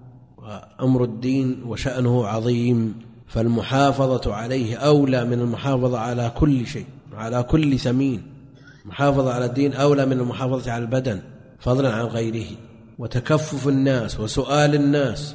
وأمر الدين وشأنه عظيم، فالمحافظة عليه أولى من المحافظة على كل شيء، على كل ثمين. محافظة على الدين أولى من المحافظة على البدن فضلا عن غيره. وتكفف الناس وسؤال الناس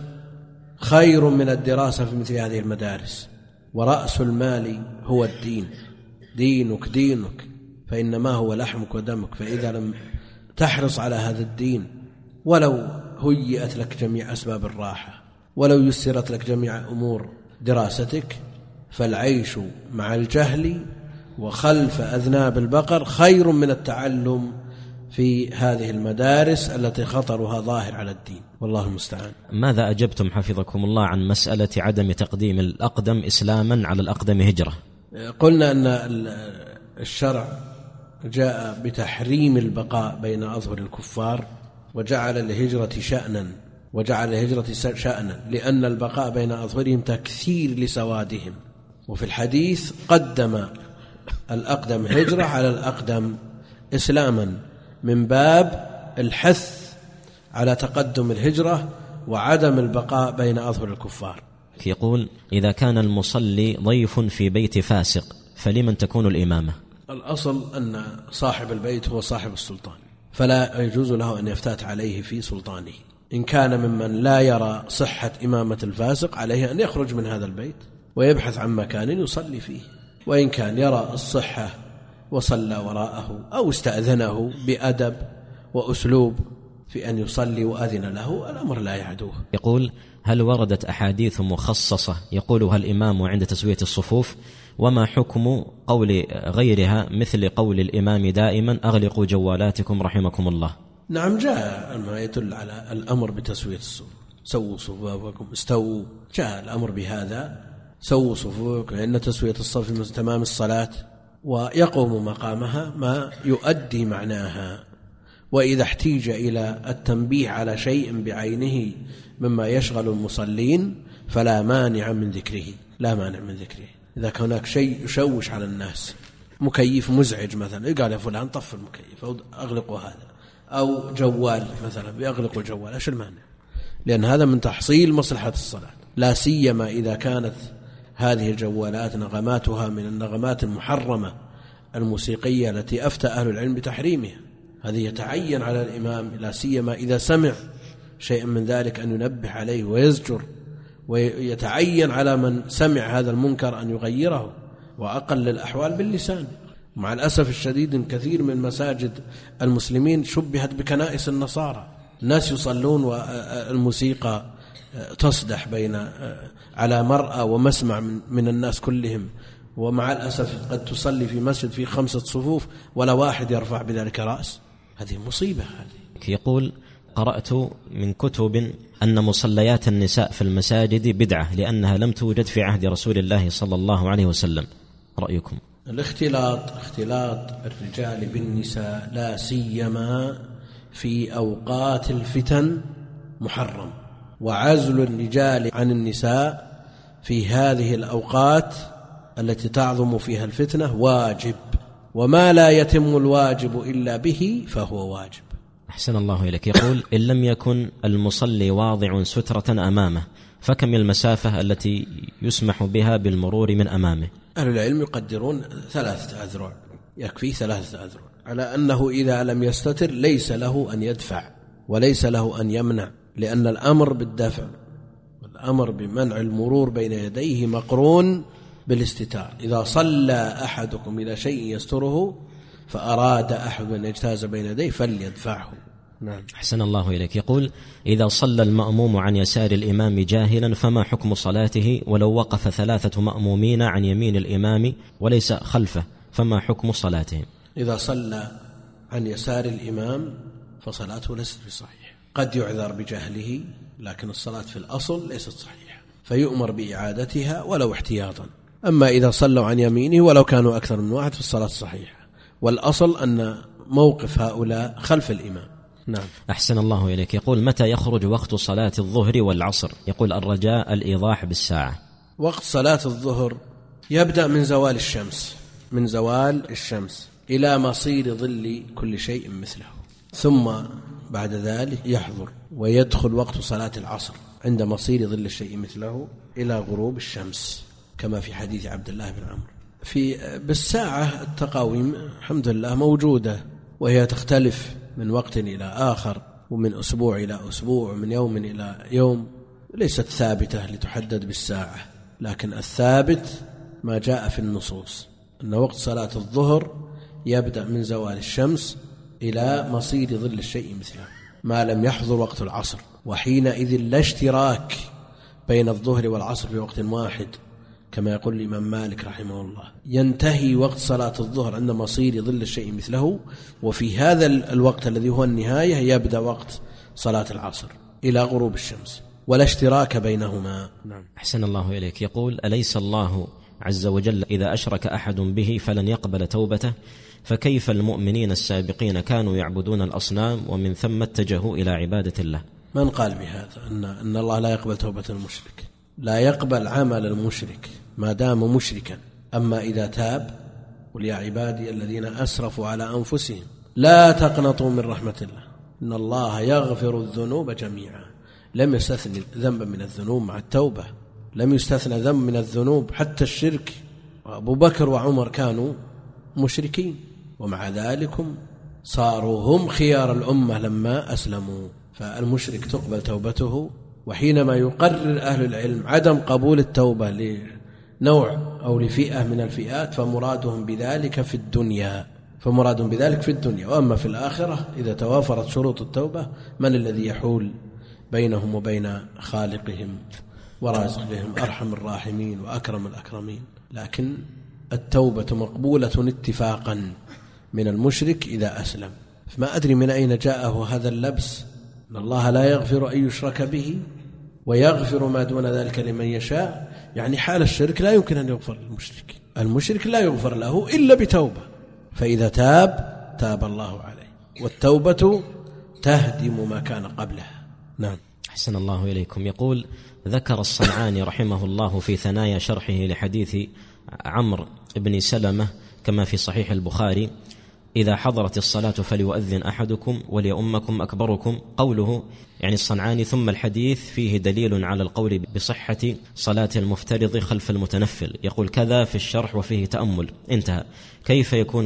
خير من الدراسة في مثل هذه المدارس. ورأس المال هو الدين، دينك دينك، فإنما هو لحمك ودمك. فإذا لم تحرص على هذا الدين، ولو هيئت لك جميع أسباب الراحة، ولو يسرت لك جميع أمور دراستك، فالعيش مع الجهل وخلف أذناب البقر خير من التعلم في هذه المدارس التي خطرها ظاهر على الدين، والله المستعان. ماذا أجبتم حفظكم الله عن مسألة عدم تقديم الأقدم إسلاما على الأقدم هجرة؟ قلنا أن الشرع جاء بتحريم البقاء بين أظهر الكفار، وجعل الهجرة شأنا، وجعل الهجرة شأنا لأن البقاء بين أظهرهم تكثير لسوادهم. وفي الحديث قدم الأقدم هجرة على الأقدم إسلاما، من باب الحث على تقدم الهجرة وعدم البقاء بين أظهر الكفار. يقول إذا كان المصلي ضيف في بيت فاسق فلمن تكون الإمامة؟ الأصل أن صاحب البيت هو صاحب السلطان، فلا يجوز له أن يفتات عليه في سلطانه. إن كان ممن لا يرى صحة إمامة الفاسق عليه أن يخرج من هذا البيت ويبحث عن مكان يصلي فيه، وإن كان يرى الصحة وصلى وراءه أو استأذنه بأدب وأسلوب في أن يصلي وأذن له، الأمر لا يعدوه. يقول هل وردت أحاديث مخصصة يقولها الإمام عند تسوية الصفوف؟ وما حكم قول غيرها مثل قول الإمام دائما أغلقوا جوالاتكم رحمكم الله؟ نعم جاء ما يدل على الأمر بتسوية الصفوف، سووا صفوفكم استووا، جاء الأمر بهذا، سووا صفوفكم، لأن تسوية الصف من تمام الصلاة، ويقوم مقامها ما يؤدي معناها. وإذا احتيج إلى التنبيه على شيء بعينه مما يشغل المصلين فلا مانع من ذكره، لا مانع من ذكره. إذا كان هناك شيء يشوش على الناس، مكيف مزعج مثلا، يقال يا فلان طف المكيف أو أغلقوا هذا، أو جوال مثلا بيغلقوا الجوال، إيش المانع؟ لأن هذا من تحصيل مصلحة الصلاة، لا سيما إذا كانت هذه الجوالات نغماتها من النغمات المحرمة الموسيقية التي أفتى أهل العلم بتحريمها. هذه يتعين على الإمام لا سيما إذا سمع شيء من ذلك أن ينبه عليه ويزجر، ويتعين على من سمع هذا المنكر أن يغيره، وأقل الأحوال باللسان. مع الأسف الشديد كثير من مساجد المسلمين شبهت بكنائس النصارى، الناس يصلون والموسيقى تصدح بين على مرأى ومسمع من الناس كلهم، ومع الأسف قد تصلي في مسجد في خمسة صفوف ولا واحد يرفع بذلك رأس. هذه مصيبة. هذه يقول قرأت من كتب أن مصليات النساء في المساجد بدعة لأنها لم توجد في عهد رسول الله صلى الله عليه وسلم، رأيكم؟ الاختلاط اختلاط الرجال بالنساء لا سيما في أوقات الفتن محرم، وعزل الرجال عن النساء في هذه الأوقات التي تعظم فيها الفتنة واجب، وما لا يتم الواجب إلا به فهو واجب. أحسن الله إليك. يقول: إن لم يكن المصلي واضع سترة أمامه فكم المسافة التي يسمح بها بالمرور من أمامه؟ أهل العلم يقدرون ثلاثة أذرع، يكفي ثلاثة أذرع، على أنه إذا لم يستتر ليس له أن يدفع وليس له أن يمنع، لأن الأمر بالدفع والأمر بمنع المرور بين يديه مقرون بالاستتار. إذا صلى أحدكم إلى شيء يستره فأراد أحد أن يجتاز بين يديه فليدفعه. نعم. أحسن الله إليك. يقول: إذا صلى المأموم عن يسار الإمام جاهلا فما حكم صلاته؟ ولو وقف ثلاثة مأمومين عن يمين الإمام وليس خلفه فما حكم صلاتهم؟ إذا صلى عن يسار الإمام فصلاته ليست بصحيحة، قد يعذر بجهله، لكن الصلاة في الأصل ليست صحيحة فيؤمر بإعادتها ولو احتياطا. أما إذا صلوا عن يمينه ولو كانوا أكثر من واحد فالصلاة صحيحة، والأصل أن موقف هؤلاء خلف الإمام. نعم. أحسن الله إليك. يقول: متى يخرج وقت صلاة الظهر والعصر؟ يقول: الرجاء الإيضاح بالساعة. وقت صلاة الظهر يبدأ من زوال الشمس من زوال الشمس إلى مصير ظل كل شيء مثله، ثم بعد ذلك يحضر ويدخل وقت صلاة العصر عند مصير ظل الشيء مثله إلى غروب الشمس، كما في حديث عبد الله بن عمرو. في بالساعة التقاويم الحمد لله موجودة، وهي تختلف من وقت إلى آخر، ومن أسبوع إلى أسبوع، ومن يوم إلى يوم، ليست ثابتة لتحدد بالساعة، لكن الثابت ما جاء في النصوص أن وقت صلاة الظهر يبدأ من زوال الشمس إلى مصير ظل الشيء مثله ما لم يحضر وقت العصر، وحينئذ لا اشتراك بين الظهر والعصر في وقت واحد كما يقول الإمام مالك رحمه الله. ينتهي وقت صلاة الظهر عند مصير ظل الشيء مثله، وفي هذا الوقت الذي هو النهاية يبدأ وقت صلاة العصر إلى غروب الشمس، ولا اشتراك بينهما. نعم. أحسن الله إليك. يقول: أليس الله عز وجل إذا أشرك أحد به فلن يقبل توبته؟ فكيف المؤمنين السابقين كانوا يعبدون الأصنام ومن ثم اتجهوا إلى عبادة الله؟ من قال بهذا أن, أن الله لا يقبل توبة المشرك؟ لا يقبل عمل المشرك ما دام مشركا. أما إذا تاب: قل يا عبادي الذين أسرفوا على أنفسهم لا تقنطوا من رحمة الله إن الله يغفر الذنوب جميعا. لم يستثني ذنبا من الذنوب مع التوبة، لم يستثنى ذنب من الذنوب حتى الشرك. وأبو بكر وعمر كانوا مشركين ومع ذلك صاروا هم خيار الأمة لما أسلموا. فالمشرك تقبل توبته، وحينما يقرر أهل العلم عدم قبول التوبة لنوع أو لفئة من الفئات فمرادهم بذلك في الدنيا فمرادهم بذلك في الدنيا وأما في الآخرة إذا توافرت شروط التوبة من الذي يحول بينهم وبين خالقهم ورازقهم أرحم الراحمين وأكرم الأكرمين. لكن التوبة مقبولة اتفاقا من المشرك إذا أسلم. فما أدري من أين جاءه هذا اللبس أن الله لا يغفر أن يشرك به ويغفر ما دون ذلك لمن يشاء، يعني حال الشرك لا يمكن أن يغفر للمشرك. المشرك لا يغفر له إلا بتوبة، فإذا تاب تاب الله عليه، والتوبة تهدم ما كان قبلها. نعم. أحسن الله إليكم. يقول: ذكر الصنعاني رحمه الله في ثنايا شرحه لحديث عمرو بن سلمة كما في صحيح البخاري: إذا حضرت الصلاة فليؤذن أحدكم وليؤمكم أكبركم. قوله يعني الصنعاني ثم الحديث فيه دليل على القول بصحة صلاة المفترض خلف المتنفل. يقول كذا في الشرح وفيه تأمل. انتهى. كيف يكون